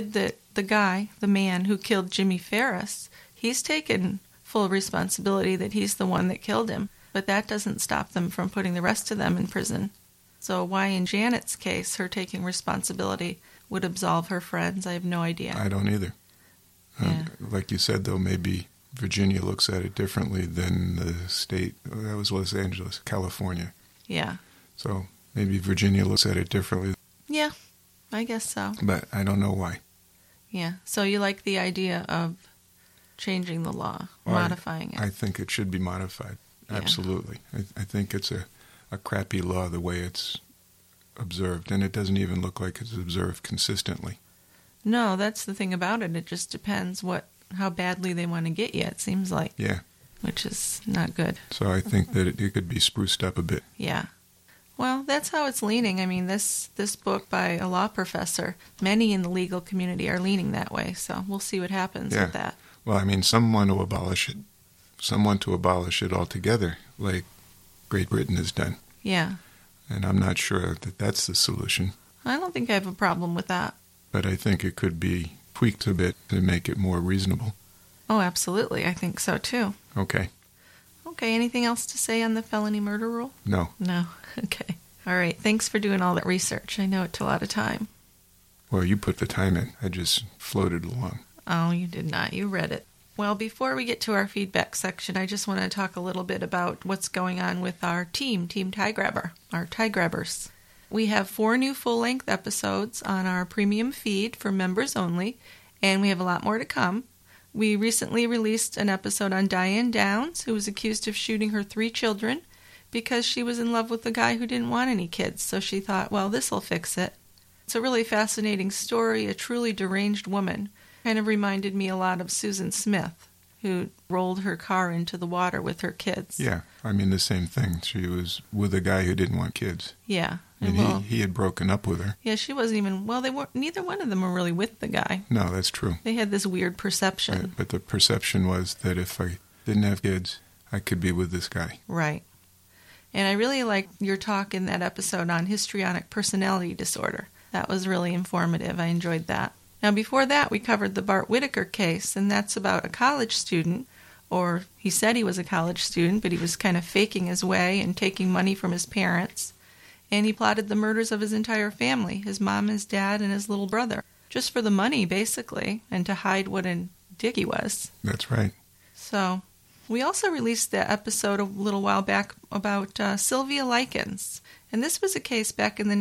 the man who killed Jimmy Ferris, he's taken full responsibility that he's the one that killed him. But that doesn't stop them from putting the rest of them in prison. So why in Janet's case, her taking responsibility would absolve her friends, I have no idea. I don't either. Yeah. Like you said, though, maybe Virginia looks at it differently than the state. That was Los Angeles, California. Yeah. So maybe Virginia looks at it differently, Yeah, I guess so. but I don't know why. Yeah. So you like the idea of changing the law, Well, modifying it. I think it should be modified. Yeah. Absolutely. I think it's a crappy law the way it's observed, and it doesn't even look like it's observed consistently. No, that's the thing about it. It just depends how badly they want to get you, it seems like. Yeah. Which is not good. So I think that it could be spruced up a bit. Yeah. Well, that's how it's leaning. I mean, this book by a law professor, many in the legal community are leaning that way, so we'll see what happens Yeah. with that. Well, I mean, some want to abolish it. Some want to abolish it altogether, like Great Britain has done. Yeah. And I'm not sure that that's the solution. I don't think I have a problem with that. But I think it could be tweaked a bit to make it more reasonable. Oh, absolutely. I think so, too. Okay. Okay, anything else to say on the felony murder rule? No. No. Okay. All right. Thanks for doing all that research. I know it took a lot of time. Well, you put the time in. I just floated along. Oh, you did not. You read it. Well, before we get to our feedback section, I just want to talk a little bit about what's going on with our Team Tie Grabber, our Tie Grabbers. We have 4 new full-length episodes on our premium feed for members only, and we have a lot more to come. We recently released an episode on Diane Downs, who was accused of shooting her 3 children because she was in love with the guy who didn't want any kids, so she thought, well, this'll fix it. It's a really fascinating story, a truly deranged woman. Kind of reminded me a lot of Susan Smith, who rolled her car into the water with her kids. Yeah, I mean the same thing. She was with a guy who didn't want kids. Yeah. And well, he had broken up with her. yeah, she wasn't even, well, they weren't, neither one of them were really with the guy. No, that's true. They had this weird perception. Right, but the perception was that if I didn't have kids, I could be with this guy. Right. And I really liked your talk in that episode on histrionic personality disorder. That was really informative. I enjoyed that. Now, before that, we covered the Bart Whitaker case, and that's about a college student, or he said he was a college student, but he was kind of faking his way and taking money from his parents. And he plotted the murders of his entire family, his mom, his dad, and his little brother, just for the money, basically, and to hide what a dick he was. That's right. So, we also released that episode a little while back about Sylvia Likens. And this was a case back in the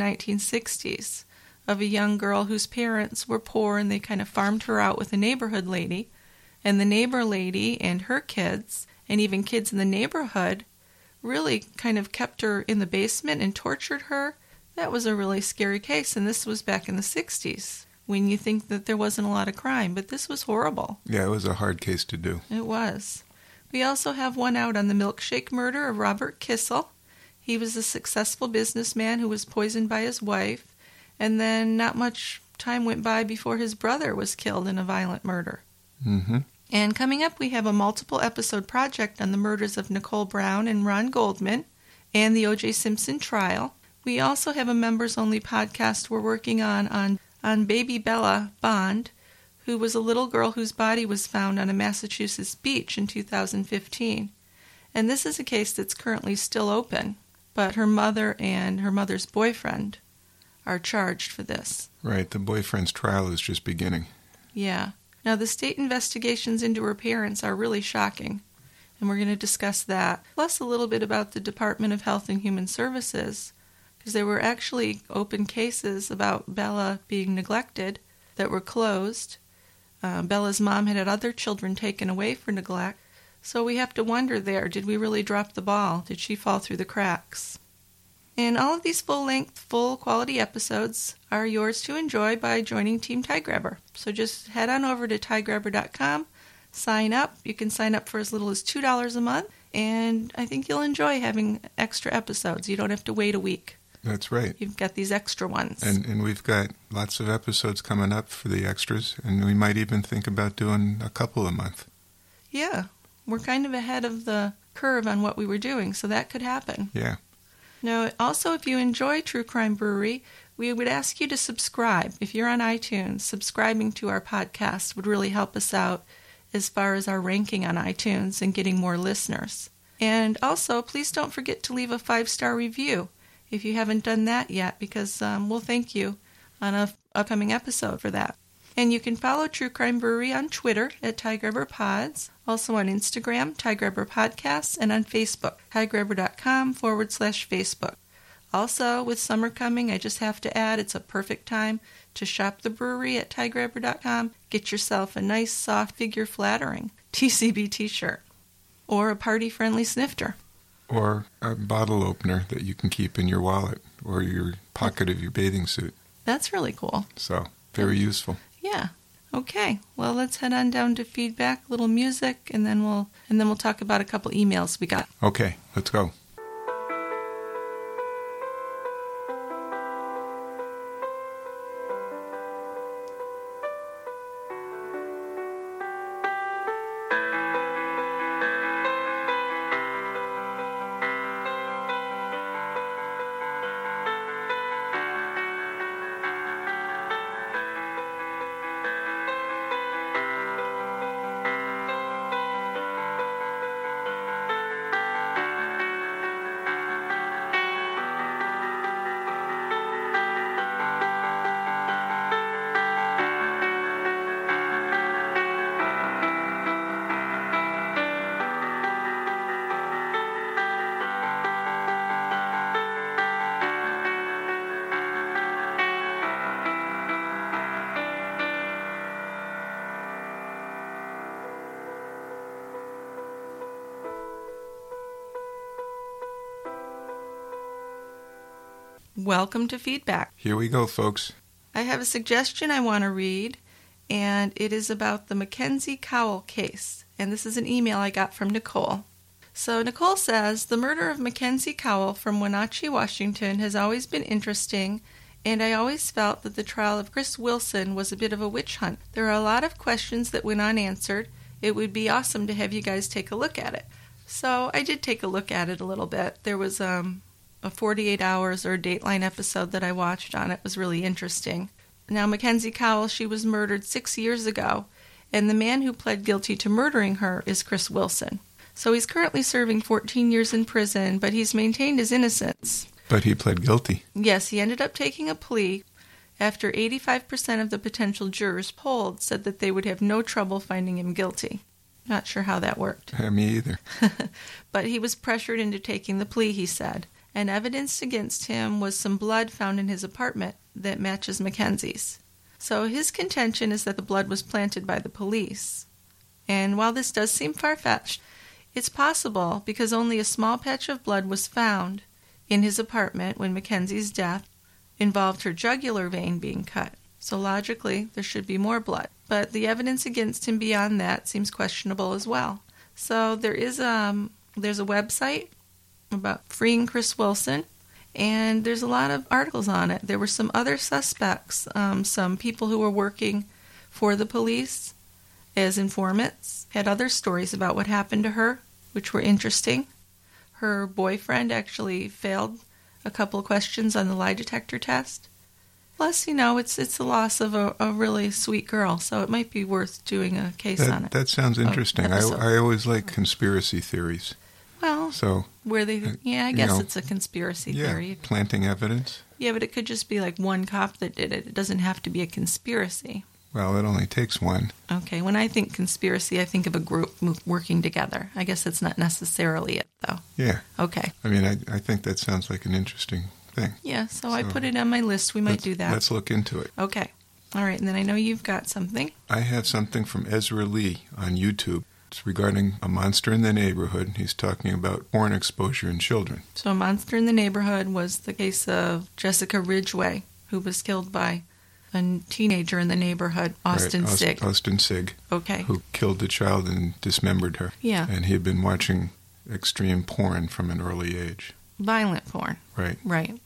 1960s of a young girl whose parents were poor and they kind of farmed her out with a neighborhood lady. And the neighbor lady and her kids, and even kids in the neighborhood, really kind of kept her in the basement and tortured her. That was a really scary case, and this was back in the 60s, when you think that there wasn't a lot of crime, but this was horrible. Yeah, it was a hard case to do. It was. We also have one out on the milkshake murder of Robert Kissel. He was a successful businessman who was poisoned by his wife, and then not much time went by before his brother was killed in a violent murder. Mm-hmm. And coming up, we have a multiple episode project on the murders of Nicole Brown and Ron Goldman and the O.J. Simpson trial. We also have a members-only podcast we're working on baby Bella Bond, who was a little girl whose body was found on a Massachusetts beach in 2015. And this is a case that's currently still open, but her mother and her mother's boyfriend are charged for this. Right, the boyfriend's trial is just beginning. Yeah. Now, the state investigations into her parents are really shocking, and we're going to discuss that, plus a little bit about the Department of Health and Human Services, because there were actually open cases about Bella being neglected that were closed. Bella's mom had other children taken away for neglect, So we have to wonder there, did we really drop the ball? Did she fall through the cracks? And all of these full-length, full-quality episodes are yours to enjoy by joining Team TieGrabber. So just head on over to tiegrabber.com, sign up. You can sign up for as little as $2 a month, and I think you'll enjoy having extra episodes. You don't have to wait a week. That's right. You've got these extra ones. And we've got lots of episodes coming up for the extras, and we might even think about doing a couple a month. Yeah, we're kind of ahead of the curve on what we were doing, so that could happen. Yeah. Now, also, if you enjoy True Crime Brewery, we would ask you to subscribe. If you're on iTunes, subscribing to our podcast would really help us out as far as our ranking on iTunes and getting more listeners. And also, please don't forget to leave a 5-star review if you haven't done that yet, because we'll thank you on an upcoming episode for that. And you can follow True Crime Brewery on Twitter at TieGrabberPods, also on Instagram, TieGrabber Podcasts, and on Facebook, tiegrabber.com/Facebook. Also, with summer coming, I just have to add it's a perfect time to shop the brewery at tiegrabber.com. Get yourself a nice, soft, figure-flattering TCB t-shirt or a party-friendly snifter. Or a bottle opener that you can keep in your wallet or your pocket of your bathing suit. That's really cool. So, very useful. Yeah. Okay. Well, let's head on down to feedback, a little music, and then we'll talk about a couple emails we got. Okay, let's go. Welcome to feedback. Here we go, folks. I have a suggestion I want to read, and it is about the Mackenzie Cowell case. And this is an email I got from Nicole. So Nicole says, the murder of Mackenzie Cowell from Wenatchee, Washington has always been interesting, and I always felt that the trial of Chris Wilson was a bit of a witch hunt. There are a lot of questions that went unanswered. It would be awesome to have you guys take a look at it. So I did take a look at it a little bit. There was a 48 Hours or Dateline episode that I watched on it. It was really interesting. Now, Mackenzie Cowell, she was murdered 6 years ago, and the man who pled guilty to murdering her is Chris Wilson. So he's currently serving 14 years in prison, but he's maintained his innocence. But he pled guilty. Yes, he ended up taking a plea after 85% of the potential jurors polled said that they would have no trouble finding him guilty. Not sure how that worked. Me either. But he was pressured into taking the plea, he said. And evidence against him was some blood found in his apartment that matches Mackenzie's. So his contention is that the blood was planted by the police. And while this does seem far-fetched, it's possible because only a small patch of blood was found in his apartment when Mackenzie's death involved her jugular vein being cut. So logically, there should be more blood. But the evidence against him beyond that seems questionable as well. So there's a website about freeing Chris Wilson, and there's a lot of articles on it. There were some other suspects, some people who were working for the police as informants, had other stories about what happened to her, which were interesting. Her boyfriend actually failed a couple of questions on the lie detector test. Plus, it's the loss of a really sweet girl, so it might be worth doing a case on it. That sounds interesting. I always like conspiracy theories. Well, so where they, I guess it's a conspiracy theory. Planting evidence. Yeah, but it could just be like one cop that did it. It doesn't have to be a conspiracy. Well, it only takes one. Okay, when I think conspiracy, I think of a group working together. I guess that's not necessarily it, though. Yeah. Okay. I mean, I think that sounds like an interesting thing. Yeah, so I put it on my list. We might do that. Let's look into it. Okay. All right, and then I know you've got something. I have something from Ezra Lee on YouTube. It's regarding A Monster in the Neighborhood. He's talking about porn exposure in children. So A Monster in the Neighborhood was the case of Jessica Ridgway, who was killed by a teenager in the neighborhood, Austin Sigg. Austin Sigg. Okay. Who killed the child and dismembered her. Yeah. And he had been watching extreme porn from an early age. Violent porn. Right. Right.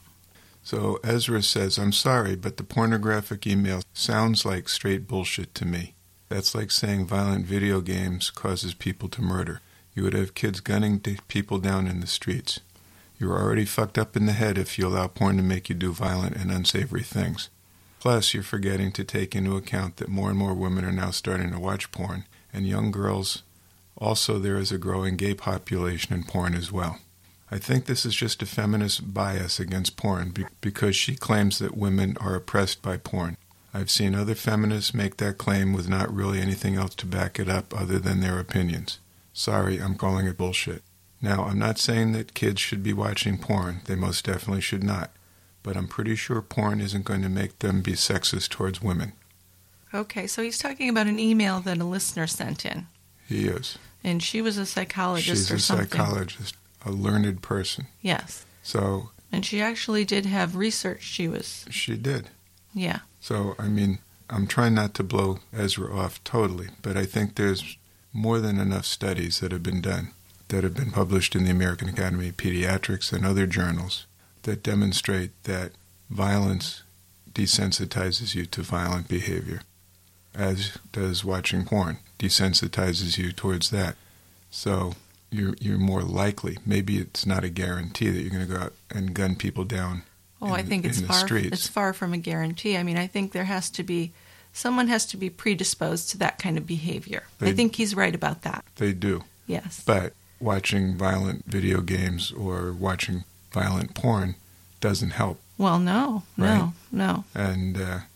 So Ezra says, I'm sorry, but the pornographic email sounds like straight bullshit to me. That's like saying violent video games causes people to murder. You would have kids gunning people down in the streets. You're already fucked up in the head if you allow porn to make you do violent and unsavory things. Plus, you're forgetting to take into account that more and more women are now starting to watch porn, and young girls. Also, there is a growing gay population in porn as well. I think this is just a feminist bias against porn because she claims that women are oppressed by porn. I've seen other feminists make that claim with not really anything else to back it up other than their opinions. Sorry, I'm calling it bullshit. Now, I'm not saying that kids should be watching porn. They most definitely should not. But I'm pretty sure porn isn't going to make them be sexist towards women. Okay, so he's talking about an email that a listener sent in. He is. And she was a psychologist or something. She's a psychologist, a learned person. Yes. So. And she actually did have research. She did. Yeah. So, I mean, I'm trying not to blow Ezra off totally, but I think there's more than enough studies that have been done, that have been published in the American Academy of Pediatrics and other journals, that demonstrate that violence desensitizes you to violent behavior, as does watching porn desensitizes you towards that. So you're more likely, maybe it's not a guarantee that you're going to go out and gun people down. I think it's far from a guarantee. I mean, I think someone has to be predisposed to that kind of behavior. I think he's right about that. They do. Yes. But watching violent video games or watching violent porn doesn't help. Well, no. And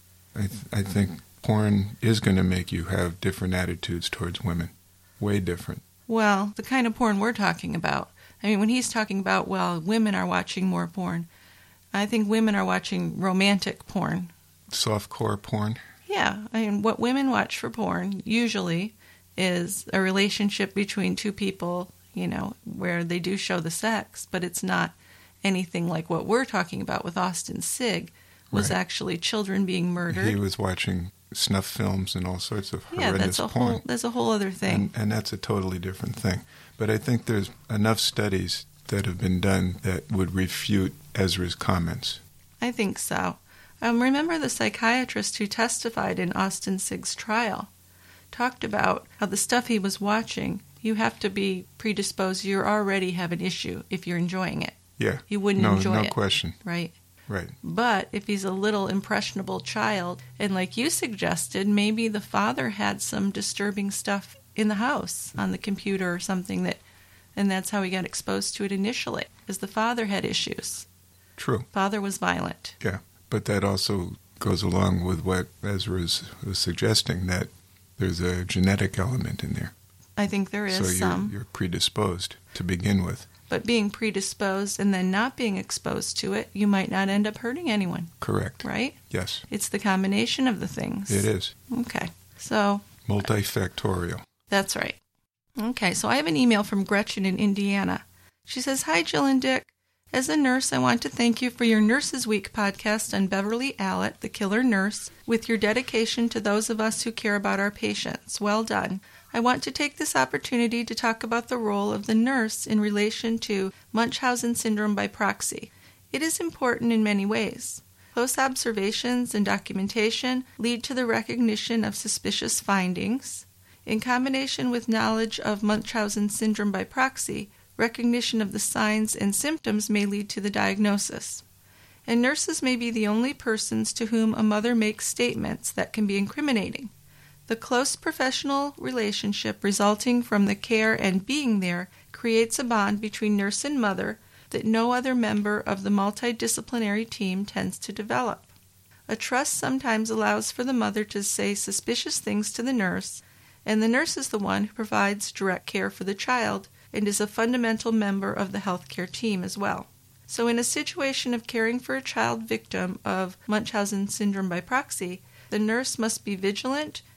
I think porn is going to make you have different attitudes towards women. Way different. Well, the kind of porn we're talking about. I mean, when he's talking about, women are watching more porn, I think women are watching romantic porn. Softcore porn? Yeah. I mean, what women watch for porn usually is a relationship between two people, where they do show the sex, but it's not anything like what we're talking about with Austin Sigg, was actually children being murdered. He was watching snuff films and all sorts of horrendous porn. That's a whole other thing. And that's a totally different thing. But I think there's enough studies that have been done that would refute Ezra's comments. I think so. Remember the psychiatrist who testified in Austin Sigg's trial talked about how the stuff he was watching, you have to be predisposed. You already have an issue if you're enjoying it. Yeah. You wouldn't enjoy it. No question. Right. Right. But if he's a little impressionable child, and like you suggested, maybe the father had some disturbing stuff in the house on the computer or something and that's how he got exposed to it initially, because the father had issues. True. Father was violent. Yeah. But that also goes along with what Ezra was suggesting, that there's a genetic element in there. I think there is some. So you're predisposed to begin with. But being predisposed and then not being exposed to it, you might not end up hurting anyone. Correct. Right? Yes. It's the combination of the things. It is. Okay. So. Multifactorial. That's right. Okay, so I have an email from Gretchen in Indiana. She says, Hi, Jill and Dick. As a nurse, I want to thank you for your Nurses Week podcast on Beverly Allett, the killer nurse, with your dedication to those of us who care about our patients. Well done. I want to take this opportunity to talk about the role of the nurse in relation to Munchausen syndrome by proxy. It is important in many ways. Close observations and documentation lead to the recognition of suspicious findings. In combination with knowledge of Munchausen syndrome by proxy, recognition of the signs and symptoms may lead to the diagnosis. And nurses may be the only persons to whom a mother makes statements that can be incriminating. The close professional relationship resulting from the care and being there creates a bond between nurse and mother that no other member of the multidisciplinary team tends to develop. A trust sometimes allows for the mother to say suspicious things to the nurse, and the nurse is the one who provides direct care for the child and is a fundamental member of the healthcare team as well. So in a situation of caring for a child victim of Munchausen syndrome by proxy, the nurse must be vigilant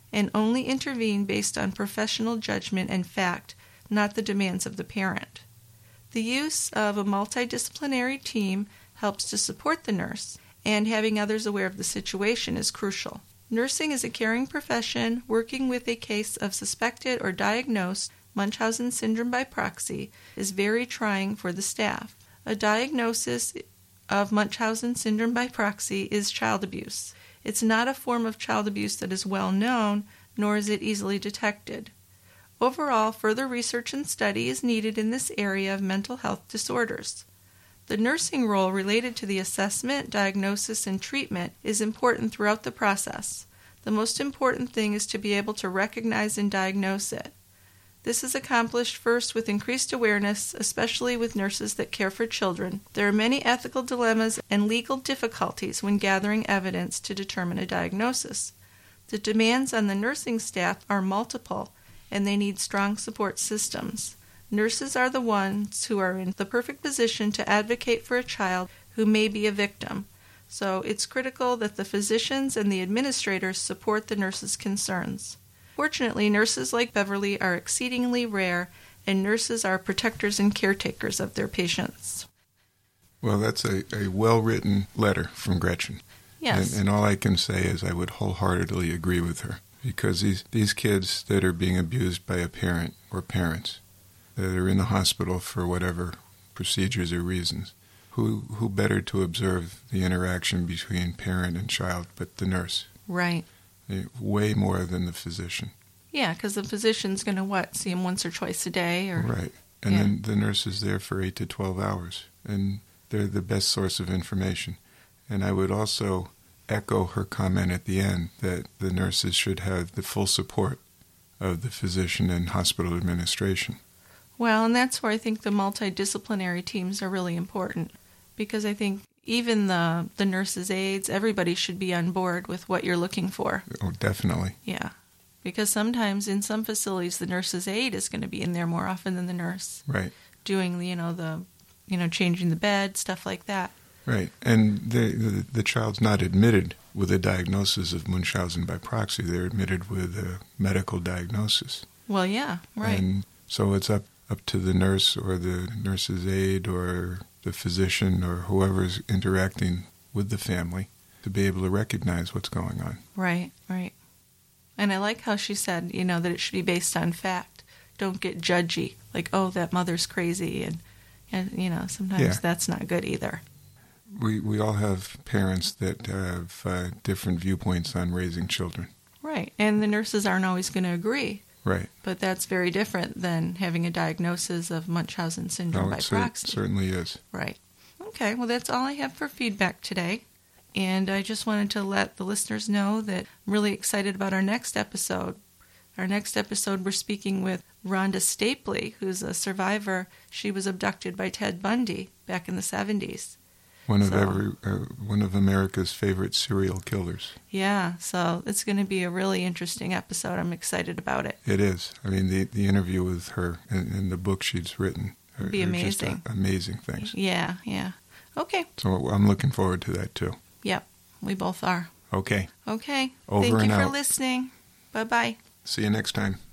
and only intervene based on professional judgment and fact, not the demands of the parent. The use of a multidisciplinary team helps to support the nurse, and having others aware of the situation is crucial. Nursing is a caring profession. Working with a case of suspected or diagnosed Munchausen syndrome by proxy is very trying for the staff. A diagnosis of Munchausen syndrome by proxy is child abuse. It's not a form of child abuse that is well known, nor is it easily detected. Overall, further research and study is needed in this area of mental health disorders. The nursing role related to the assessment, diagnosis, and treatment is important throughout the process. The most important thing is to be able to recognize and diagnose it. This is accomplished first with increased awareness, especially with nurses that care for children. There are many ethical dilemmas and legal difficulties when gathering evidence to determine a diagnosis. The demands on the nursing staff are multiple, and they need strong support systems. Nurses are the ones who are in the perfect position to advocate for a child who may be a victim. So it's critical that the physicians and the administrators support the nurses' concerns. Fortunately, nurses like Beverly are exceedingly rare, and nurses are protectors and caretakers of their patients. Well, that's a well-written letter from Gretchen. Yes. And all I can say is I would wholeheartedly agree with her, because these kids that are being abused by a parent or parents that are in the hospital for whatever procedures or reasons, who better to observe the interaction between parent and child but the nurse? Right. Way more than the physician. Yeah, because the physician's going to, see him once or twice a day? Right. And then the nurse is there for 8 to 12 hours, and they're the best source of information. And I would also echo her comment at the end that the nurses should have the full support of the physician and hospital administration. Well, and that's where I think the multidisciplinary teams are really important, because I think even the nurses' aides, everybody should be on board with what you're looking for. Oh, definitely. Yeah, because sometimes in some facilities the nurse's aide is going to be in there more often than the nurse. Right. Doing changing the bed, stuff like that. Right, and the child's not admitted with a diagnosis of Munchausen by proxy. They're admitted with a medical diagnosis. Well, yeah, right. And so it's up to the nurse or the nurse's aide or the physician or whoever's interacting with the family to be able to recognize what's going on. Right, right. And I like how she said, that it should be based on fact. Don't get judgy, like, oh, that mother's crazy, and sometimes that's not good either. We all have parents that have different viewpoints on raising children. Right, and the nurses aren't always going to agree. Right. But that's very different than having a diagnosis of Munchausen syndrome by proxy. It certainly is. Right. Okay, well, that's all I have for feedback today. And I just wanted to let the listeners know that I'm really excited about our next episode. Our next episode, we're speaking with Rhonda Stapley, who's a survivor. She was abducted by Ted Bundy back in the 70s. One of America's favorite serial killers. Yeah, so it's going to be a really interesting episode. I'm excited about it. It is. I mean, the interview with her and the book she's written are amazing. Just amazing things. Yeah, yeah. Okay. So I'm looking forward to that, too. Yep, we both are. Okay. Okay. Over Thank and you for out. listening. Bye-bye. See you next time.